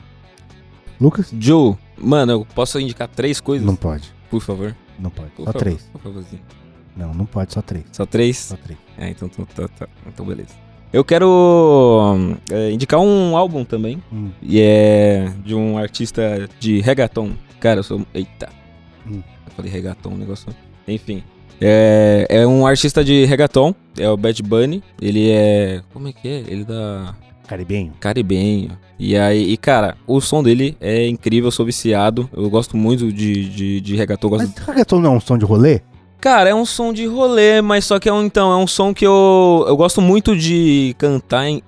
Lucas? Joe, mano, eu posso indicar três coisas? Não pode. Por favor. Não pode. Por Só favor, três. Por favorzinho. Não, não pode, só três. Só três? Só três. É, então, então, tá, tá. Então beleza. Eu quero é, indicar um álbum também. Hum. E é de um artista de reggaeton. Cara, eu sou... Eita. Hum. Eu falei reggaeton, um negócio... Enfim. É, é um artista de reggaeton. É o Bad Bunny. Ele é... Como é que é? Ele é da... Caribenho. Caribenho. E aí, e cara, o som dele é incrível, eu sou viciado. Eu gosto muito de, de, de reggaeton. eu Gosto... Mas reggaeton não é um som de rolê? Cara, é um som de rolê, mas só que é um, então, é um som que eu, eu gosto muito de cantar em...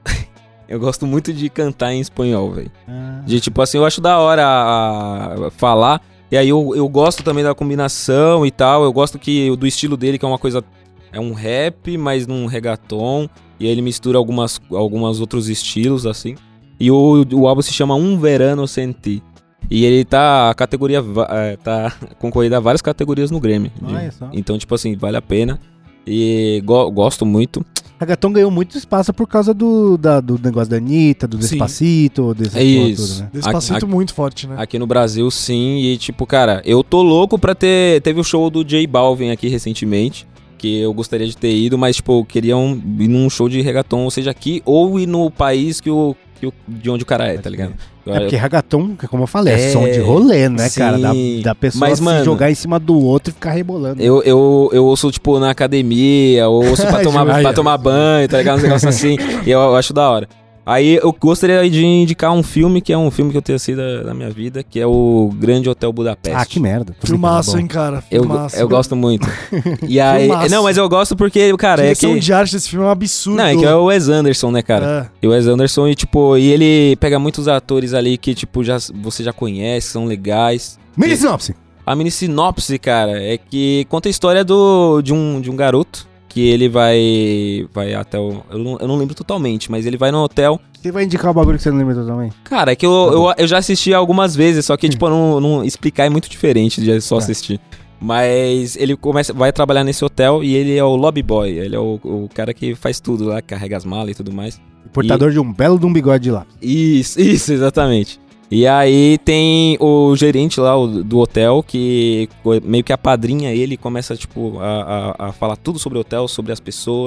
eu gosto muito de cantar em espanhol, velho. De tipo assim, eu acho da hora a- a falar. E aí eu, eu gosto também da combinação e tal. Eu gosto que do estilo dele, que é uma coisa... É um rap, mas num reggaeton. E aí ele mistura algumas, algumas outros estilos, assim. E o, o álbum se chama Um Verano Sem Ti. E ele tá a categoria va- é, tá concorrido a várias categorias no Grammy. De- Olha só. Então, tipo assim, vale a pena. E go- gosto muito. Reggaeton ganhou muito espaço por causa do, da- do negócio da Anitta, do Sim. Despacito, desse É isso. né? Despacito A- a- muito forte, né? Aqui no Brasil, sim. E tipo, cara, eu tô louco pra ter... Teve o show do J Balvin aqui recentemente. Que eu gostaria de ter ido, mas tipo, eu queria um, ir num show de reggaeton, ou seja, aqui, ou ir no país que o, que o, de onde o cara é, tá ligado? Eu- É porque reggaeton, que como eu falei, é, É, som de rolê, né, sim. cara? Da, da pessoa Mas, se mano, jogar em cima do outro e ficar rebolando. Eu, eu, eu ouço, tipo, na academia, ou ouço pra tomar, Ai, pra ai. tomar banho, tá ligado? Uns negócios assim. E eu, eu acho da hora. Aí eu gostaria de indicar um filme, que é um filme que eu tenho assistido da, da minha vida, que é o Grande Hotel Budapeste. Ah, que merda. Tô Filmaço, brincando, hein, cara? Eu, Filmaço. eu gosto muito. E aí. Filmaço. Não, mas eu gosto porque, cara, A é direção que. de arte desse filme é um absurdo. Não, é que é o Wes Anderson, né, cara? É. E o Wes Anderson, e tipo, e ele pega muitos atores ali que, tipo, já, você já conhece, são legais. bom. Mini sinopse. A mini sinopse, cara, é que conta a história do, de, um, de um garoto que ele vai vai até o... Eu não, eu não lembro totalmente, mas ele vai no hotel. Você vai indicar o bagulho que você não lembra totalmente? Cara, é que eu, eu, eu já assisti algumas vezes, só que, tipo, não, não explicar é muito diferente de só Tá. assistir. Mas ele começa, vai trabalhar nesse hotel e ele é o lobby boy. Ele é o, o cara que faz tudo lá, carrega as malas e tudo mais. Portador de um belo de um bigode de lápis. Isso, isso, exatamente. E aí tem o gerente lá o- do hotel que meio que apadrinha ele, começa tipo a, a, a falar tudo sobre o hotel, sobre as pessoas.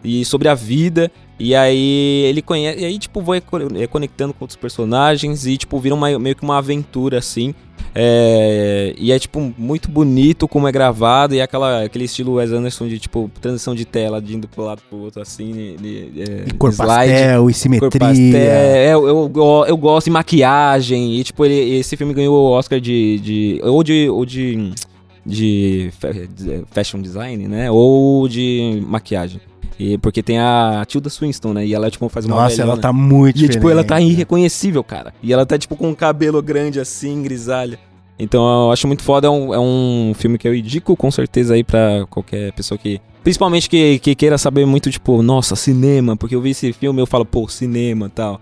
e sobre a vida. E aí ele conhece, e aí tipo vai conectando com outros personagens e tipo vira uma, meio que uma aventura assim. É, e é tipo muito bonito como é gravado e é aquela, aquele estilo Wes Anderson de tipo transição de tela de indo pro lado pro outro assim, e, é, e cor pastel, e simetria. Cor pastel, é, eu, eu, eu, eu gosto de maquiagem e tipo ele, esse filme ganhou o Oscar de, de ou de ou de, de fashion design, né, ou de maquiagem. E porque tem a Tilda Swinton, né? E ela, tipo, faz uma Nossa, velhona. ela tá muito E, diferente. tipo, ela tá irreconhecível, cara. E ela tá, tipo, com um cabelo grande assim, grisalha. Então, eu acho muito foda. É um, é um filme que eu indico, com certeza, aí pra qualquer pessoa que... Principalmente que, que queira saber muito, tipo, nossa, cinema. Porque eu vi esse filme e eu falo, pô, cinema e tal.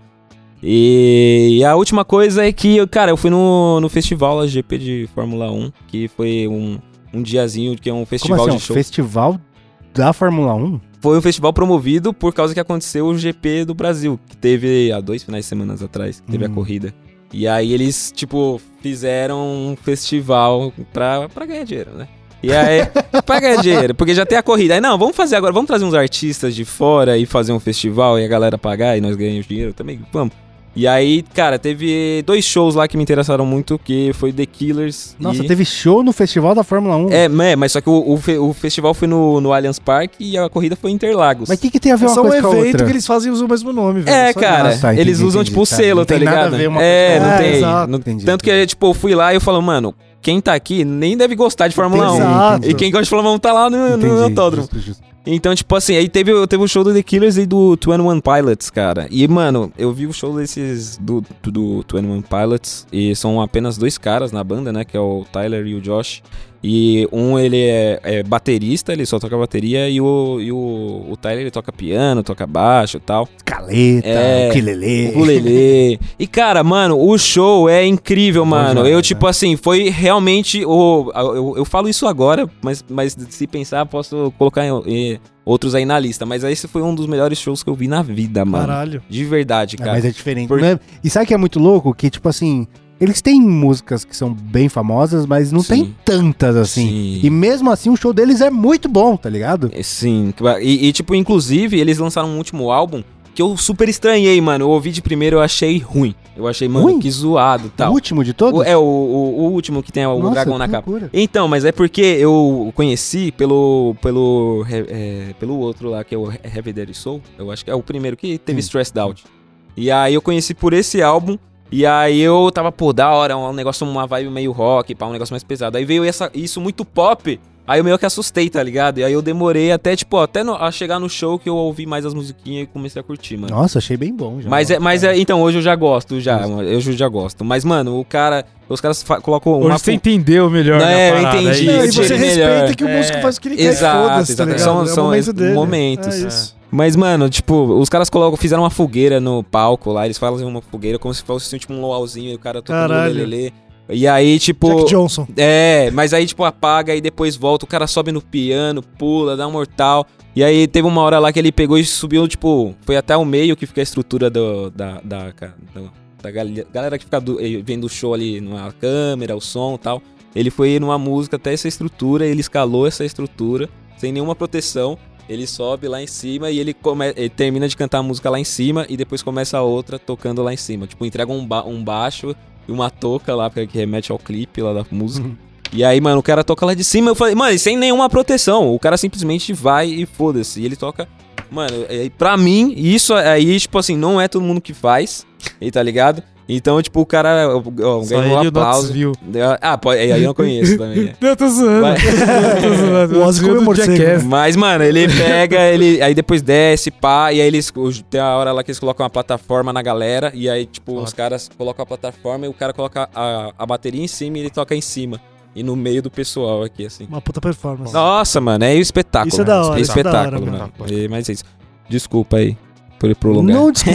E, e a última coisa é que, cara, eu fui no, no festival G P de Fórmula um. Que foi um, um diazinho, que é um festival Como assim, de um show. Festival da Fórmula um? Foi um festival promovido por causa que aconteceu o G P do Brasil, que teve há dois finais de semana atrás, que teve hum. a corrida. E aí eles, tipo, fizeram um festival pra, pra ganhar dinheiro, né? E aí, pra ganhar dinheiro, porque já tem a corrida. Aí, não, vamos fazer agora, vamos trazer uns artistas de fora e fazer um festival e a galera pagar e nós ganhamos dinheiro também, vamos. E aí, cara, teve dois shows lá que me interessaram muito, que foi The Killers. Nossa, e... teve show no Festival da Fórmula um? É, é mas só que o, o, fe, o festival foi no, no Allianz Parque e a corrida foi em Interlagos. Mas o que, que tem a ver É uma só um coisa com a evento outra? que eles fazem e usam o mesmo nome, velho. É, Só cara, Ah, tá, entendi, eles usam, entendi, tipo, o tá. selo, Não tá tem nada ligado? a ver uma é, coisa não com a outra. tem. É, exato. Não- Entendi, tanto que, tipo, eu fui lá e eu falo, mano, quem tá aqui nem deve gostar de Fórmula um. Exato. E quem gosta de Fórmula um tá lá no, no Entendi, autódromo. justo, justo. Então, tipo assim, aí teve, teve o show do The Killers e do vinte e um Pilots, cara. E, mano, eu vi o show desses do, do, do vinte e um Pilots e são apenas dois caras na banda, né? Que é o Tyler e o Josh. E um, ele é, é baterista, ele só toca bateria. E o, e o, o Tyler, ele toca piano, toca baixo e tal. Escaleta, É, ukulele. Ukulele. E, cara, mano, o show é incrível, mano. demais, Eu, tipo assim, foi realmente... O, eu, eu falo isso agora, mas, mas se pensar, posso colocar em, em outros aí na lista. Mas esse foi um dos melhores shows que eu vi na vida, mano. Caralho. De verdade, É, cara. mas é diferente. Por- Não é- E sabe que é muito louco? Que, tipo assim, eles têm músicas que são bem famosas, mas não Sim. tem tantas assim. Sim. E mesmo assim, o show deles é muito bom, tá ligado? É, sim. E, e, tipo, inclusive, eles lançaram um último álbum que eu super estranhei, mano. Eu ouvi de primeiro, eu achei ruim. Eu achei, mano, Ruim? que zoado e O tal. último de todos? O- é, o, o, o último que tem o Nossa, dragão na que capa. loucura. Então, mas é porque eu conheci pelo pelo é, pelo outro lá, que é o Heavy Daddy Soul. Eu acho que é o primeiro que teve Sim. Stressed Out. E aí eu conheci por esse álbum. E aí eu tava, pô, da hora, um negócio, uma vibe meio rock, pá, um negócio mais pesado. Aí veio essa, isso muito pop. Aí eu meio que assustei, tá ligado? E aí eu demorei até, tipo, ó, até no- a chegar no show que eu ouvi mais as musiquinhas e comecei a curtir, mano. Nossa, achei bem bom já. Mas é, mas é, então, hoje eu já gosto, já, Justo. mano, hoje eu já gosto. Mas, mano, o cara, os caras fa- colocam Hoje uma... você fu- entendeu melhor. Não, na é, eu parada, entendi. é Não, e isso. você Ele respeita melhor. que o É. músico faz o que ele quer, Exato, foda-se, tá exato. ligado? São- é o são momento dele. momentos. É isso. Mas, mano, tipo, os caras colocam, fizeram uma fogueira no palco lá, eles fazem uma fogueira como se fosse tipo um luauzinho e o cara tocando Caralho. lelelê. E aí, tipo... Jack Johnson. É, mas aí, tipo, apaga e depois volta, o cara sobe no piano, pula, dá um mortal. E aí teve uma hora lá que ele pegou e subiu, tipo, foi até o meio que fica a estrutura do, da, da, do- da gal- galera que fica do- eh, vendo o show ali, na câmera, o som e tal. Ele foi numa música até essa estrutura, ele escalou essa estrutura, sem nenhuma proteção. Ele sobe lá em cima e ele, come, ele termina de cantar a música lá em cima e depois começa a outra tocando lá em cima. Tipo, entrega um, ba- um baixo e uma touca lá, que remete ao clipe lá da música. E aí, mano, o cara toca lá de cima. Eu falei, mano, e sem nenhuma proteção. O cara simplesmente vai e foda-se. E ele toca. Mano, é, pra mim, isso aí, tipo assim, não é todo mundo que faz. E tá ligado? Então, tipo, o cara ó, ó, Só ganhou um ele e o aplauso. Knoxville. Ah, pode, aí eu não conheço também. é. Não, eu tô zoando. Vai. Eu tô zoando. O Ozzy Knoxville comeu do morcego. Jackass. Mas, mano, ele pega, ele aí depois desce, pá, e aí eles. Tem a hora lá que eles colocam uma plataforma na galera, e aí, tipo, os caras colocam a plataforma e o cara coloca a, a bateria em cima e ele toca em cima. E no meio do pessoal aqui, assim. Uma puta performance. Nossa, mano, é espetáculo. Isso é da hora, É isso é da espetáculo, hora, mano. E- mas é isso. Desculpa aí por prolongar. Não, desculpa.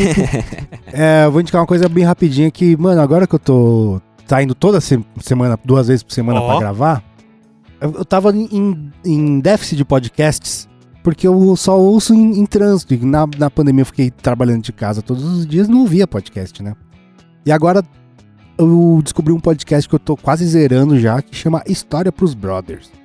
É, eu vou indicar uma coisa bem rapidinha que, mano, agora que eu tô saindo toda se- semana, duas vezes por semana Ó. pra gravar, eu, eu tava em, em déficit de podcasts, porque eu só ouço em, em trânsito. E na, na pandemia eu fiquei trabalhando de casa todos os dias e não ouvia podcast, né? E agora eu descobri um podcast que eu tô quase zerando já, que chama História pros Brothers.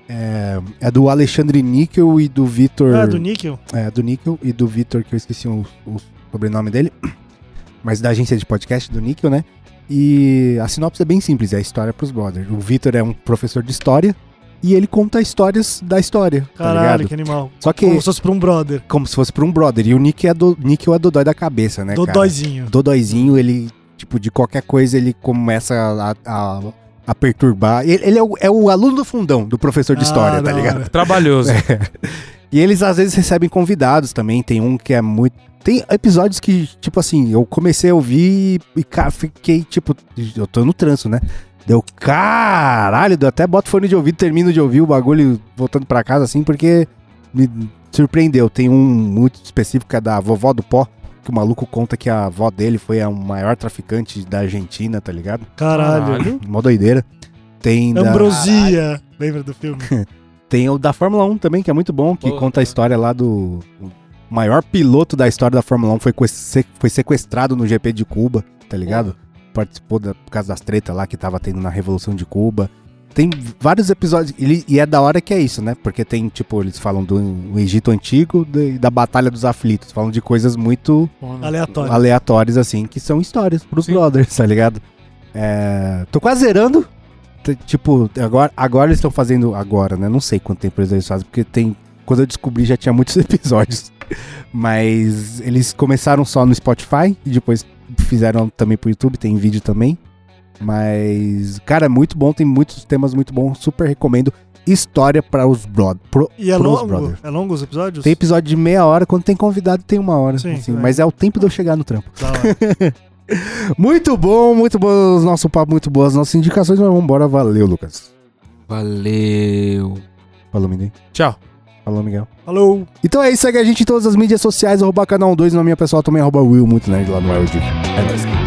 É, é do Alexandre Níquel e do Vitor. Ah, do Níquel? É, do Níquel e do Vitor, que eu esqueci o, o sobrenome dele. Mas da agência de podcast do Níquel, né? E a sinopse é bem simples, é a história pros brothers. O Vitor é um professor de história e ele conta histórias da história, tá Caralho, ligado? que animal. Só que Como se fosse pra um brother. como se fosse pra um brother. E o Níquel é, do, Níquel é dodói da cabeça, né, cara? Dodóizinho. Dodóizinho, ele, tipo, de qualquer coisa ele começa a, a, a perturbar. Ele, ele é, o, é o aluno do fundão do professor de Ah, história, tá da ligado? hora. Trabalhoso. E eles às vezes recebem convidados também. Tem um que é muito. Tem episódios que, tipo assim, eu comecei a ouvir e, cara, fiquei, tipo, eu tô no trânsito, né? Deu caralho, eu até boto fone de ouvido, termino de ouvir o bagulho voltando pra casa, assim, porque me surpreendeu. Tem um muito específico que é da vovó do pó, que o maluco conta que a avó dele foi a maior traficante da Argentina, tá ligado? Caralho. Mó doideira. Tem da, Ambrosia. Lembra do filme? tem o da Fórmula um também, que é muito bom, que Pô, conta a história lá do... O maior piloto da história da Fórmula um foi, foi sequestrado no G P de Cuba, tá ligado? Participou da, por causa das tretas lá que tava tendo na Revolução de Cuba. Tem vários episódios, ele, e é da hora que é isso, né? Porque tem, tipo, eles falam do, do Egito Antigo e da Batalha dos Aflitos. Falam de coisas muito Aleatório. aleatórias, assim, que são histórias pros Sim. brothers, tá ligado? É, tô quase zerando. T- Tipo, agora, agora eles estão fazendo, agora, né? Não sei quanto tempo eles fazem, porque tem... Quando eu descobri já tinha muitos episódios. Mas eles começaram só no Spotify e depois fizeram também pro YouTube, tem vídeo também. Mas, cara, é muito bom, tem muitos temas muito bons, super recomendo. História para os brothers. Pro, E é pros longo? brothers. É longo os episódios? Tem episódio de meia hora, quando tem convidado tem uma hora. Sim, assim, é. mas é o tempo de eu chegar no trampo. Da hora. Muito bom, muito bom o nosso papo, muito boas as nossas indicações, mas vambora, valeu, Lucas. Valeu. Falou, Miguel. Tchau. Falou, Miguel. Falou. Então é isso, segue a gente em todas as mídias sociais, arroba canal dois, na minha pessoal também, arroba Will, muito nerd lá no Wild. É nóis.